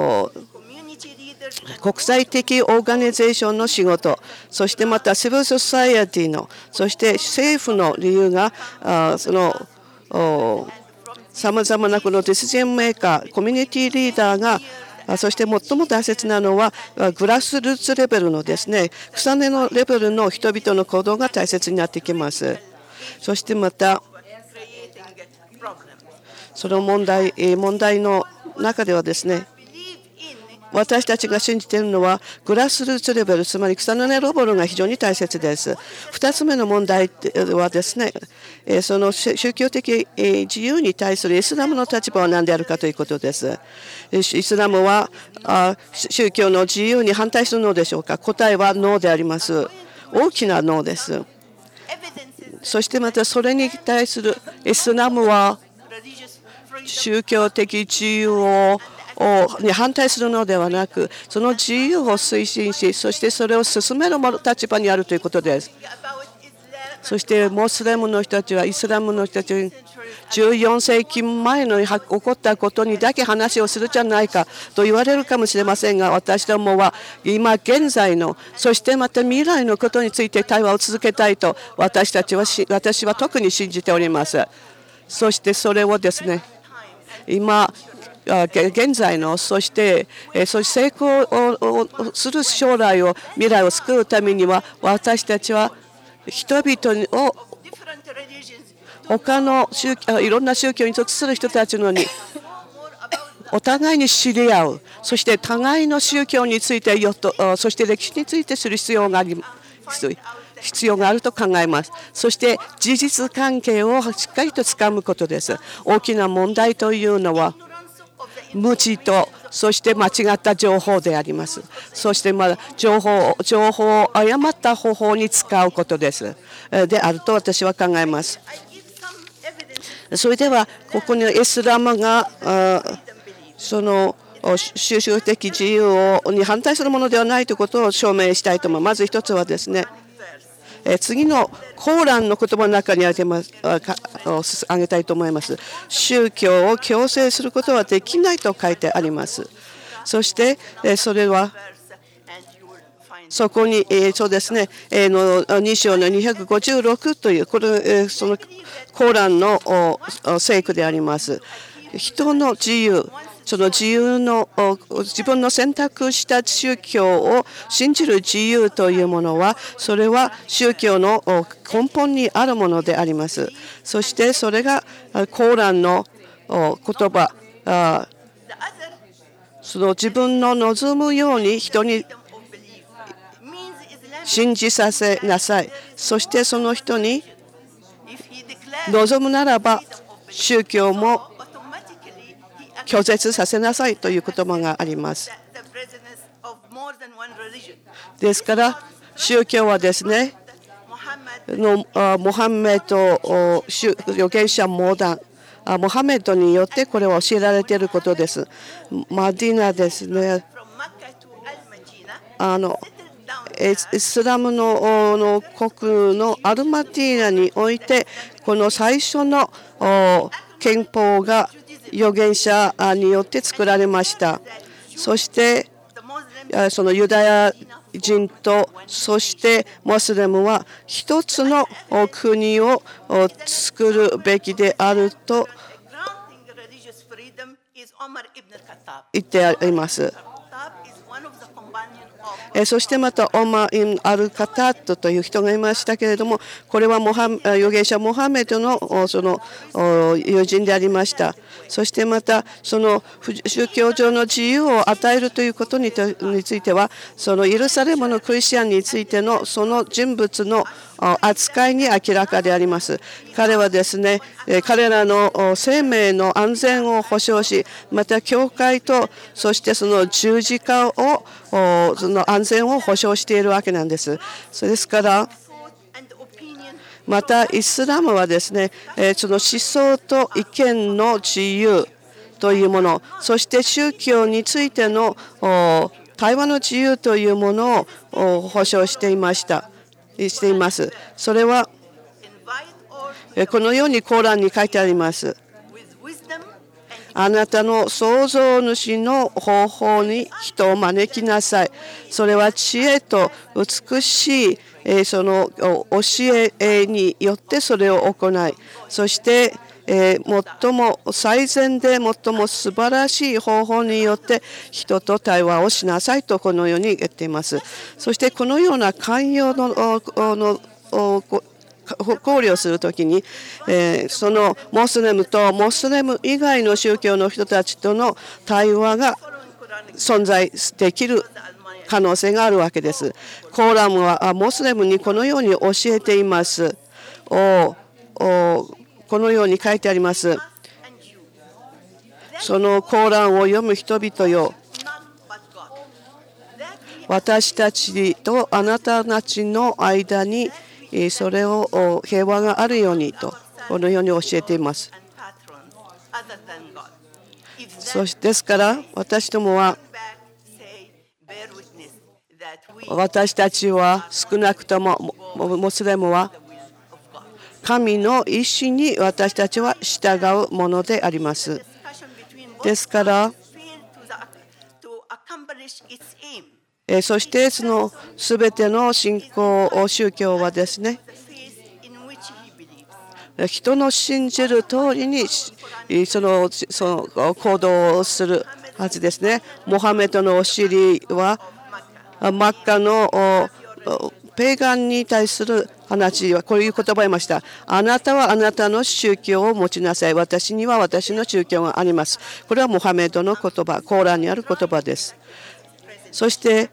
国際的オーガニゼーションの仕事、そしてまたシビルソサイエティの、そして政府の理由があそのさまざまなこのディシジョンメーカー、コミュニティリーダーがそして最も大切なのはグラスルーツレベルのですね、草根のレベルの人々の行動が大切になってきます。そしてまたその問題、問題の中ではですね、私たちが信じているのはグラスルーツレベル、つまり草の根レベルが非常に大切です。ふたつめの問題はですね、その宗教的自由に対するイスラムの立場は何であるかということです。イスラムは宗教の自由に反対するのでしょうか。答えはノーであります。大きなノーです。そしてまたそれに対するイスラムは宗教的自由をに反対するのではなく、その自由を推進し、そしてそれを進める立場にあるということです。そしてモスレムの人たちはイスラムの人たちじゅうよん世紀前の起こったことにだけ話をするじゃないかと言われるかもしれませんが、私どもは今現在の、そしてまた未来のことについて対話を続けたいと私たちは私は特に信じております。そしてそれをですね、今現在の、そしてそして成功をする将来を、未来を救うためには、私たちは人々を他の宗教、いろんな宗教に属する人たちのにお互いに知り合う、そして互いの宗教についてよと、そして歴史についてする必要があり必要があると考えます。そして事実関係をしっかりとつかむことです。大きな問題というのは無知と、そして間違った情報であります。そしてまだ情報、情報を誤った方法に使うことです。であると私は考えます。それではここにイスラムがその宗教的自由に反対するものではないということを証明したいと思います。まず一つはですね、次のコーランの言葉の中に挙げます挙げたいと思います。宗教を強制することはできないと書いてあります。そしてそれはそこにそうですねのに章のにひゃくごじゅうろくというこれそのコーランの聖句であります。人の自由、その自由の自分の選択した宗教を信じる自由というものは、それは宗教の根本にあるものであります。そしてそれがコーランの言葉、その自分の望むように人に信じさせなさい。そしてその人に望むならば宗教も拒絶させなさいという言葉があります。ですから宗教はですね、のモハメド預言者モーダンモハメドによってこれは教えられていることです。マディナですね、あのイスラム の, の国のアルマティーナにおいてこの最初の憲法が預言者によって作られました。そしてそのユダヤ人とそしてモスレムは一つの国を作るべきであると言ってあります。そしてまたオマー・イン・アル・カタットという人がいましたけれども、これはモハ預言者モハメドのその友人でありました。そしてまたその宗教上の自由を与えるということについては、そのエルサレムのクリスチャンについてのその人物の扱いに明らかであります。彼はですね、彼らの生命の安全を保障し、また教会とそしてその十字架をその安全を保障しているわけなんです。それですからまたイスラムはですね、その思想と意見の自由というもの、そして宗教についての対話の自由というものを保障していましたしています。それはこのようにコーランに書いてあります。あなたの創造主の方法に人を招きなさい。それは知恵と美しいその教えによってそれを行い、そして最も最善で最も素晴らしい方法によって人と対話をしなさいとこのように言っています。そしてこのような寛容のの考慮するときに、えー、そのモスレムとモスレム以外の宗教の人たちとの対話が存在できる可能性があるわけです。コーランはモスレムにこのように教えています。おおこのように書いてあります。そのコーランを読む人々よ、私たちとあなたたちの間にそれを平和があるようにとこのように教えています。そしてですから私どもは私たちは少なくともモスレムは神の意志に私たちは従うものであります。ですからそしてそのすべての信仰宗教はですね、人の信じる通りにそのその行動をするはずですね。モハメドのお尻はマッカのペーガンに対する話はこういう言葉を言いました。あなたはあなたの宗教を持ちなさい。私には私の宗教があります。これはモハメドの言葉、コーランにある言葉です。そして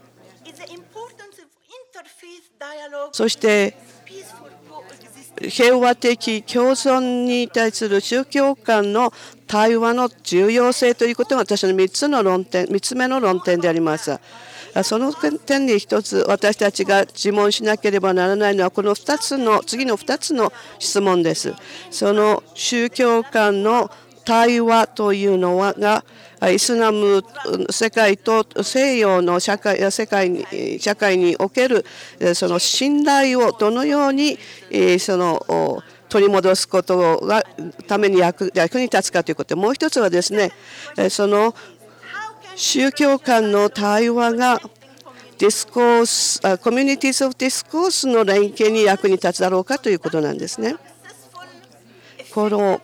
そして平和的共存に対する宗教間の対話の重要性ということが私のみっつの論点、みっつめの論点であります。その点に一つ私たちが自問しなければならないのはこのふたつの次のふたつの質問です。その宗教間の対話というのはがイスラム世界と西洋の社会世界に社会におけるその信頼をどのようにその取り戻すことがために 役, 役に立つかということ。もう一つはですね、その宗教間の対話がディスコースコミュニティーズ・オブ・ディスコースの連携に役に立つだろうかということなんですね。この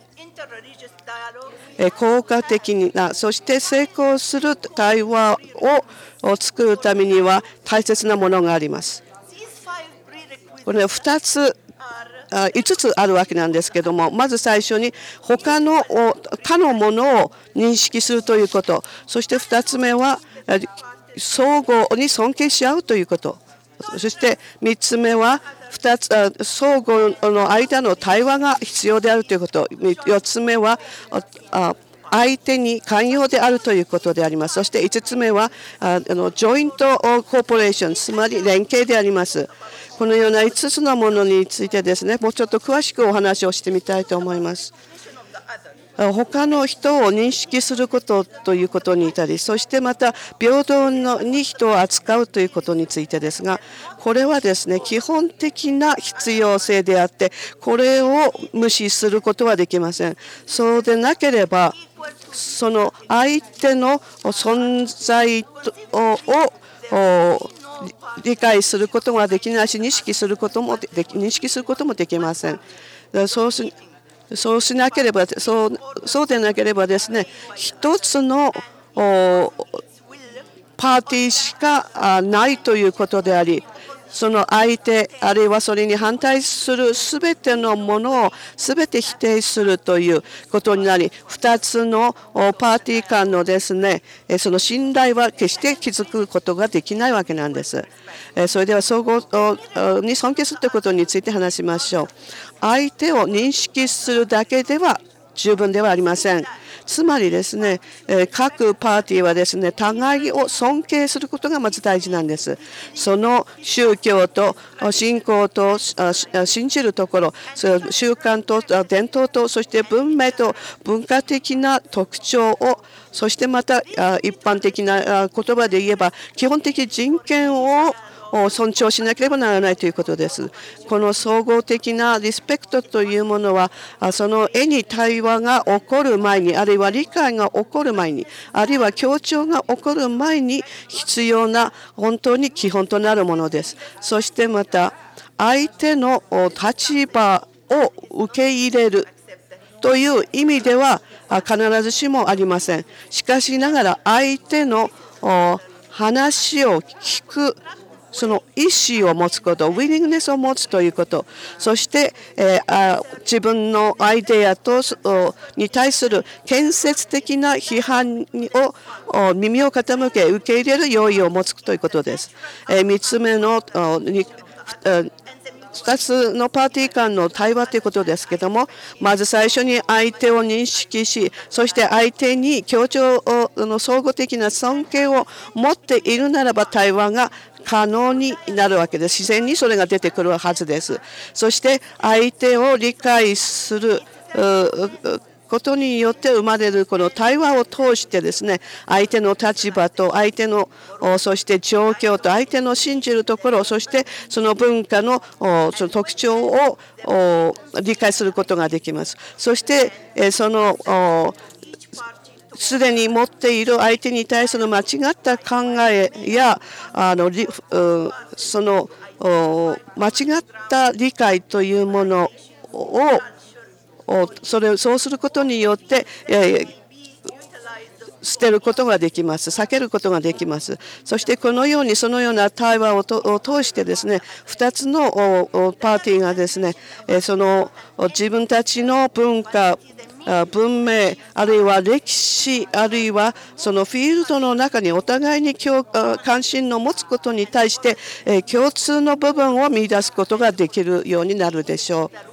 効果的なそして成功する対話を作るためには大切なものがあります。これふたついつつあるわけなんですけども、まず最初に他の他のものを認識するということ、そしてふたつめは相互に尊敬し合うということ、そしてみっつめはふたつ相互の間の対話が必要であるということ、よっつめは相手に寛容であるということであります。そしていつつめはあのジョイントコーポレーション、つまり連携であります。このようないつつのものについてですね、もうちょっと詳しくお話をしてみたいと思います。他の人を認識することということに至り、そしてまた平等に人を扱うということについてですが、これはですね基本的な必要性であって、これを無視することはできません。そうでなければその相手の存在を理解することができないし、認識することもで認識することもできません。そうすそうしなければそう、そうでなければですね、一つのパーティーしかないということであり、その相手あるいはそれに反対するすべてのものをすべて否定するということになり、ふたつのパーティー間のですねその信頼は決して築くことができないわけなんです。それでは相互に尊敬するということについて話しましょう。相手を認識するだけでは十分ではありません。 つまりですね、各パーティーはですね、互いを尊敬することがまず大事なんです。その宗教と信仰と信じるところ、習慣と伝統と、そして文明と文化的な特徴を、そしてまた一般的な言葉で言えば基本的人権を尊重しなければならないということです。この総合的なリスペクトというものは、その絵に対話が起こる前に、あるいは理解が起こる前に、あるいは協調が起こる前に必要な本当に基本となるものです。そしてまた相手の立場を受け入れるという意味では必ずしもありません。しかしながら相手の話を聞く、その意思を持つこと、ウィリングネスを持つということ、そして、えー、自分のアイデアとに対する建設的な批判を耳を傾け受け入れる用意を持つということです。えー、みっつめのにふたつのパーティー間の対話ということですけども、まず最初に相手を認識し、そして相手に協調の相互的な尊敬を持っているならば対話が可能になるわけです。自然にそれが出てくるはずです。そして相手を理解することによって生まれるこの対話を通してですね、相手の立場と相手のそして状況と相手の信じるところ、そしてその文化のその特徴を理解することができます。そしてそのすでに持っている相手に対する間違った考えやあのその間違った理解というものをそれをそうすることによって、えー、捨てることができます。避けることができます。そしてこのようにそのような対話を通してですね、ふたつのパーティーがですね、その自分たちの文化、文明、あるいは歴史、あるいはそのフィールドの中にお互いに関心を持つことに対して共通の部分を見出すことができるようになるでしょう。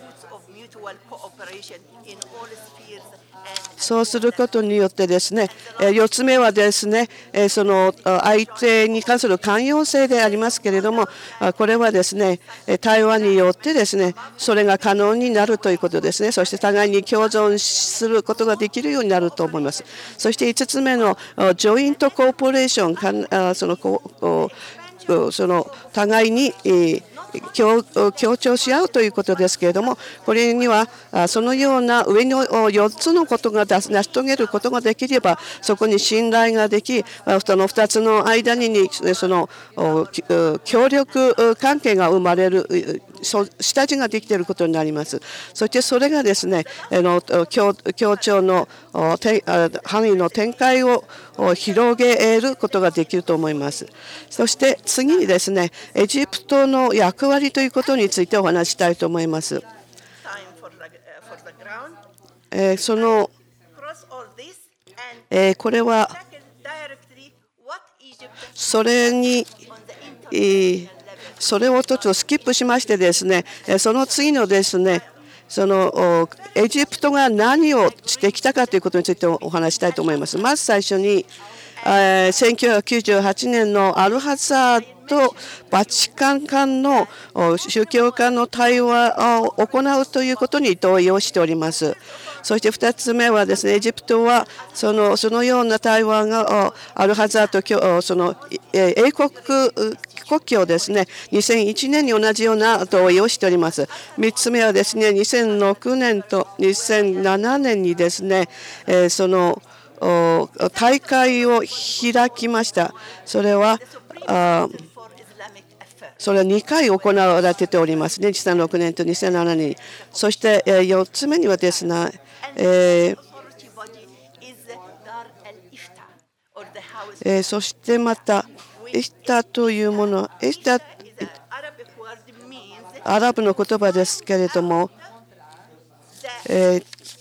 そうすることによってですね、よっつめはですね、その相手に関する寛容性でありますけれども、これはですね、対話によってですね、それが可能になるということですね。そして互いに共存することができるようになると思います。そしていつつめのジョイントコーポレーション、そのその互いに協調し合うということですけれども、これにはそのような上のよっつのことが成し遂げることができれば、そこに信頼ができ、そのふたつの間にその協力関係が生まれる下地ができていることになります。そしてそれがですね、協調の範囲の展開を広げることができると思います。そして次にですね、エジプトの役割ということについてお話したいと思います。えー、その、えー、これはそれに、えー、それをちょっとスキップしましてですね、その次のですね、そのエジプトが何をしてきたかということについてお話したいと思います。まず最初に、えー、せんきゅうひゃくきゅうじゅうはちねんのアルハザーとバチカン間の宗教間の対話を行うということに同意をしております。そしてふたつめはですね、エジプトはそのそのような対話がアルハザーとその英国国旗をですね、にせんいちねんに同じような同意をしております。みっつめはですね、にせんろくねんとにせんななねんにですね、その大会を開きました。それはあそれはにかい行われておりますね。にせんろくねんとにせんななねんに。そしてよっつめにはですね、えーえー、そしてまたエスタというもの、エスタアラブの言葉ですけれども、え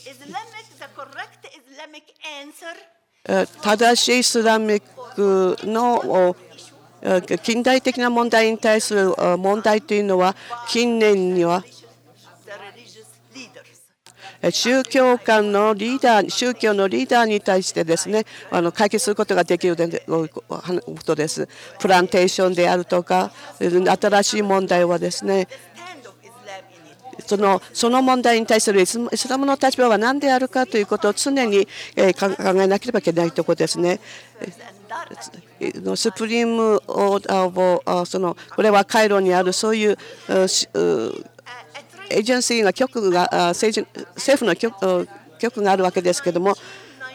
ー、正しいイスラミックの近代的な問題に対する問題というのは、近年には宗教間のリーダー、宗教のリーダーに対してですね、あの解決することができることです。プランテーションであるとか、新しい問題はですね、そのその問題に対するイスラムの立場は何であるかということを常に考えなければいけないところですね。スプリームオーダーをそのこれはカイロにあるそういうエージェンシーが局が政治政府の 局, 局があるわけですけれども、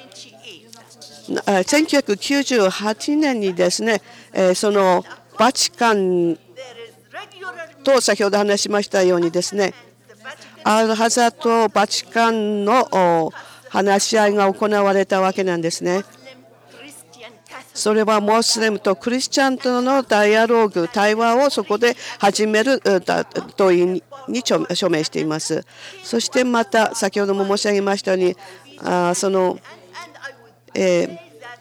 せんきゅうひゃくきゅうじゅうはちねんにですね、そのバチカンと先ほど話しましたようにですね、アルハザとバチカンの話し合いが行われたわけなんですね。それはモスレムとクリスチャンとのダイアローグ、対話をそこで始める問いに署名しています。そしてまた先ほども申し上げましたように、あその、え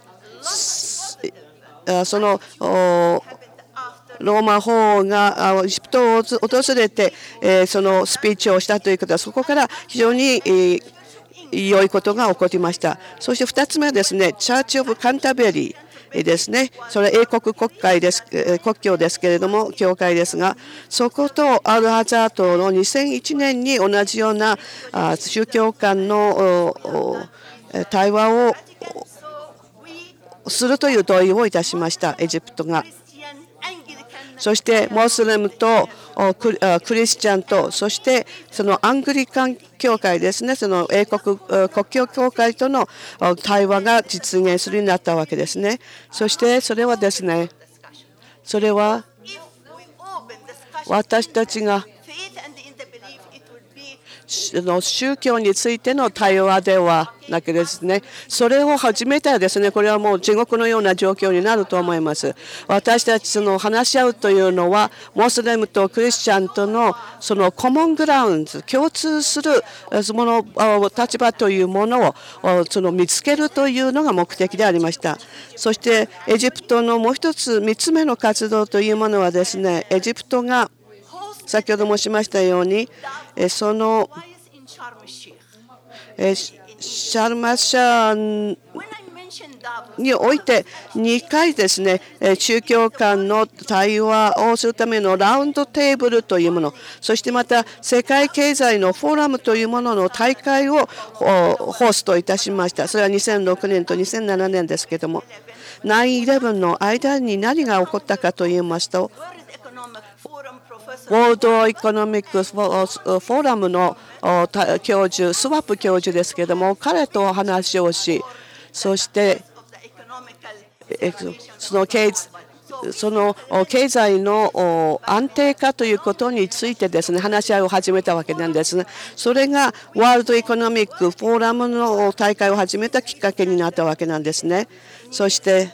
ー、そのローマ法王がエジプトを訪れてそのスピーチをしたということは、そこから非常に良いことが起こりました。そしてふたつめはですね、チャーチ・オブ・カンタベリーですね。それは英国国会です、国教ですけれども、教会ですが、そことアルハザートのにせんいちねんに同じような宗教間の対話をするという同意をいたしました、エジプトが。そしてモスレムとクリスチャンと、そしてそのアングリカン教会ですね、その英国国教教会との対話が実現するようになったわけですね。そしてそれはですね、それは私たちが宗教についての対話ではなくですね、それを始めたらですね、これはもう地獄のような状況になると思います。私たちの話し合うというのは、モスレムとクリスチャンとのそのコモングラウンズ、共通するもの立場というものをその見つけるというのが目的でありました。そしてエジプトのもう一つみっつめの活動というものはですね、エジプトが先ほど申しましたように、そのシャルマシャーにおいてにかいですね、宗教間の対話をするためのラウンドテーブルというもの、そしてまた世界経済のフォーラムというものの大会をホストいたしました。それはにせんろくねんとにせんななねんですけれども、ナインイレブンの間に何が起こったかといいますと、ワールドエコノミックスフォーラムの教授、スワップ教授ですけれども、彼と話をし、そしてその経その経済の安定化ということについてですね、話し合いを始めたわけなんですね。それがワールドエコノミックフォーラムの大会を始めたきっかけになったわけなんですね。そして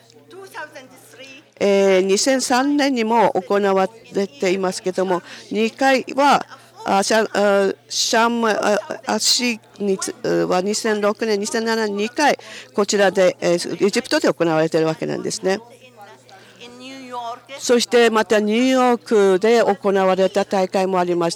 にせんさんねんにも行われていますけれども、にかいはシャシャムアシにはにせんろくねん、にせんななねんににかいこちらでエジプトで行われているわけなんですね。そしてまたニューヨークで行われた大会もありまして、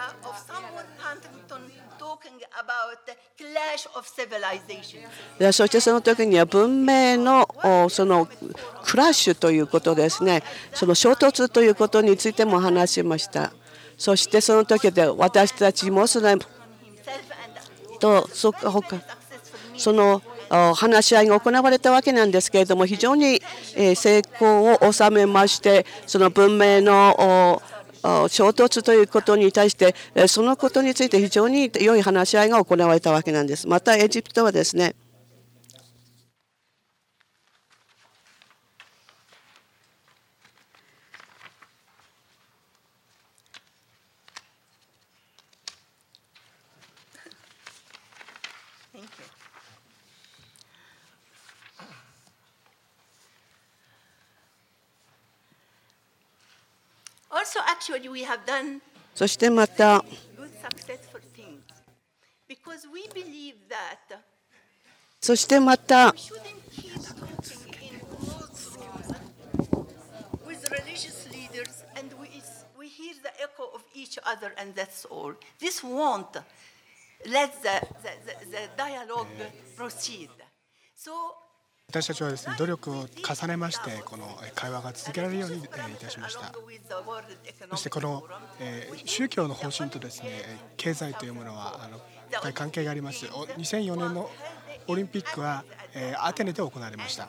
そしてその時には文明のそのクラッシュということですね、その衝突ということについても話しました。そしてその時で私たちモスレムとそ他その話し合いが行われたわけなんですけれども、非常に成功を収めまして、その文明の衝突ということに対してそのことについて非常に良い話し合いが行われたわけなんです。またエジプトはですね、そしてまたそしてまた let the, the, the dialogue proceed. So, 私たちはですね、努力を重ねまして、この会話が続けられるようにいたしました。そしてこの宗教の方針とですね、経済というものはあの深い関係があります。にせんよねんのオリンピックはアテネで行われました。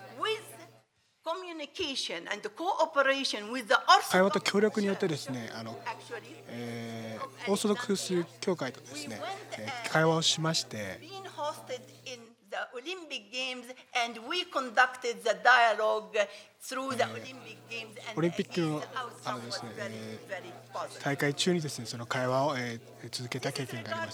会話と協力によってですね、あの、えー、オーソドックス教会とですね、会話をしまして、 the Olympic Games and we conducted the dialogue through the Olympic Games and オリンピックのあのですね、えー、大会中にですね、その会話を、えー、続けた経験があります。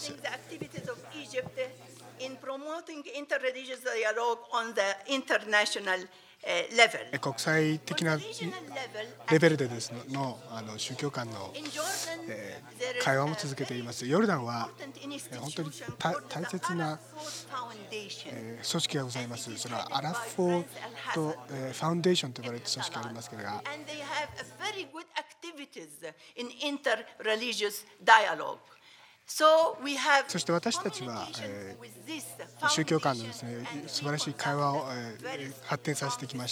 In promoting interreligious dialogue on the international level. 国際的なレベルでですねのあの宗教間の、えー、会話も続けています。ヨルダンは、えー、本当に大切な、えー、組織がございます。それはアラフォート、えー、ファウンデーションと呼ばれる組織がありますけれども、そして私たちは、えー、宗教間のですね、素晴らしい会話を、えー、発展させてきました。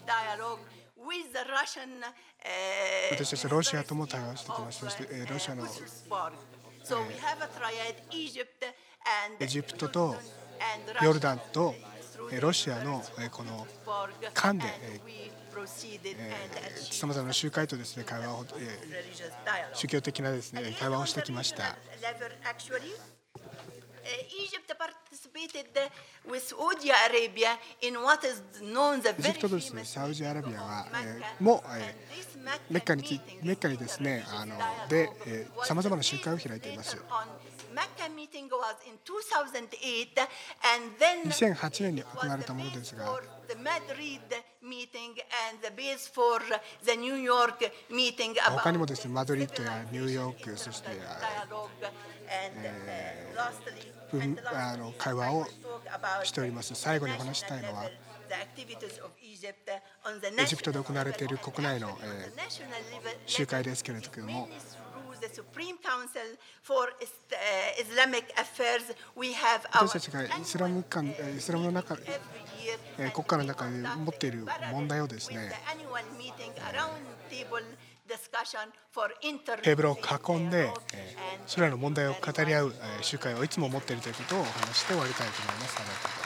私たちはロシアとも対話してきました。そして、えー、ロシアの、えー、エジプトとヨルダンとロシアのこの間でさまざまな集会とですね会話を、えー、宗教的なですね会話をしてきました。エジプトとですねサウジアラビアは、えー、も、えー、メッカにメッカにですねあのでさまざまな集会を開いています。にせんはちねんに行われたものですが、他にもですねマドリッドやニューヨーク、そして、えー、あの会話をしております。最後にお話したいのはエジプトで行われている国内の、えー、集会ですけれども、私たちがイスラム間、イスラムの中、国家の中で持っている問題をですね、テーブルを囲んで、それらの問題を語り合う集会をいつも持っているということをお話して終わりたいと思います。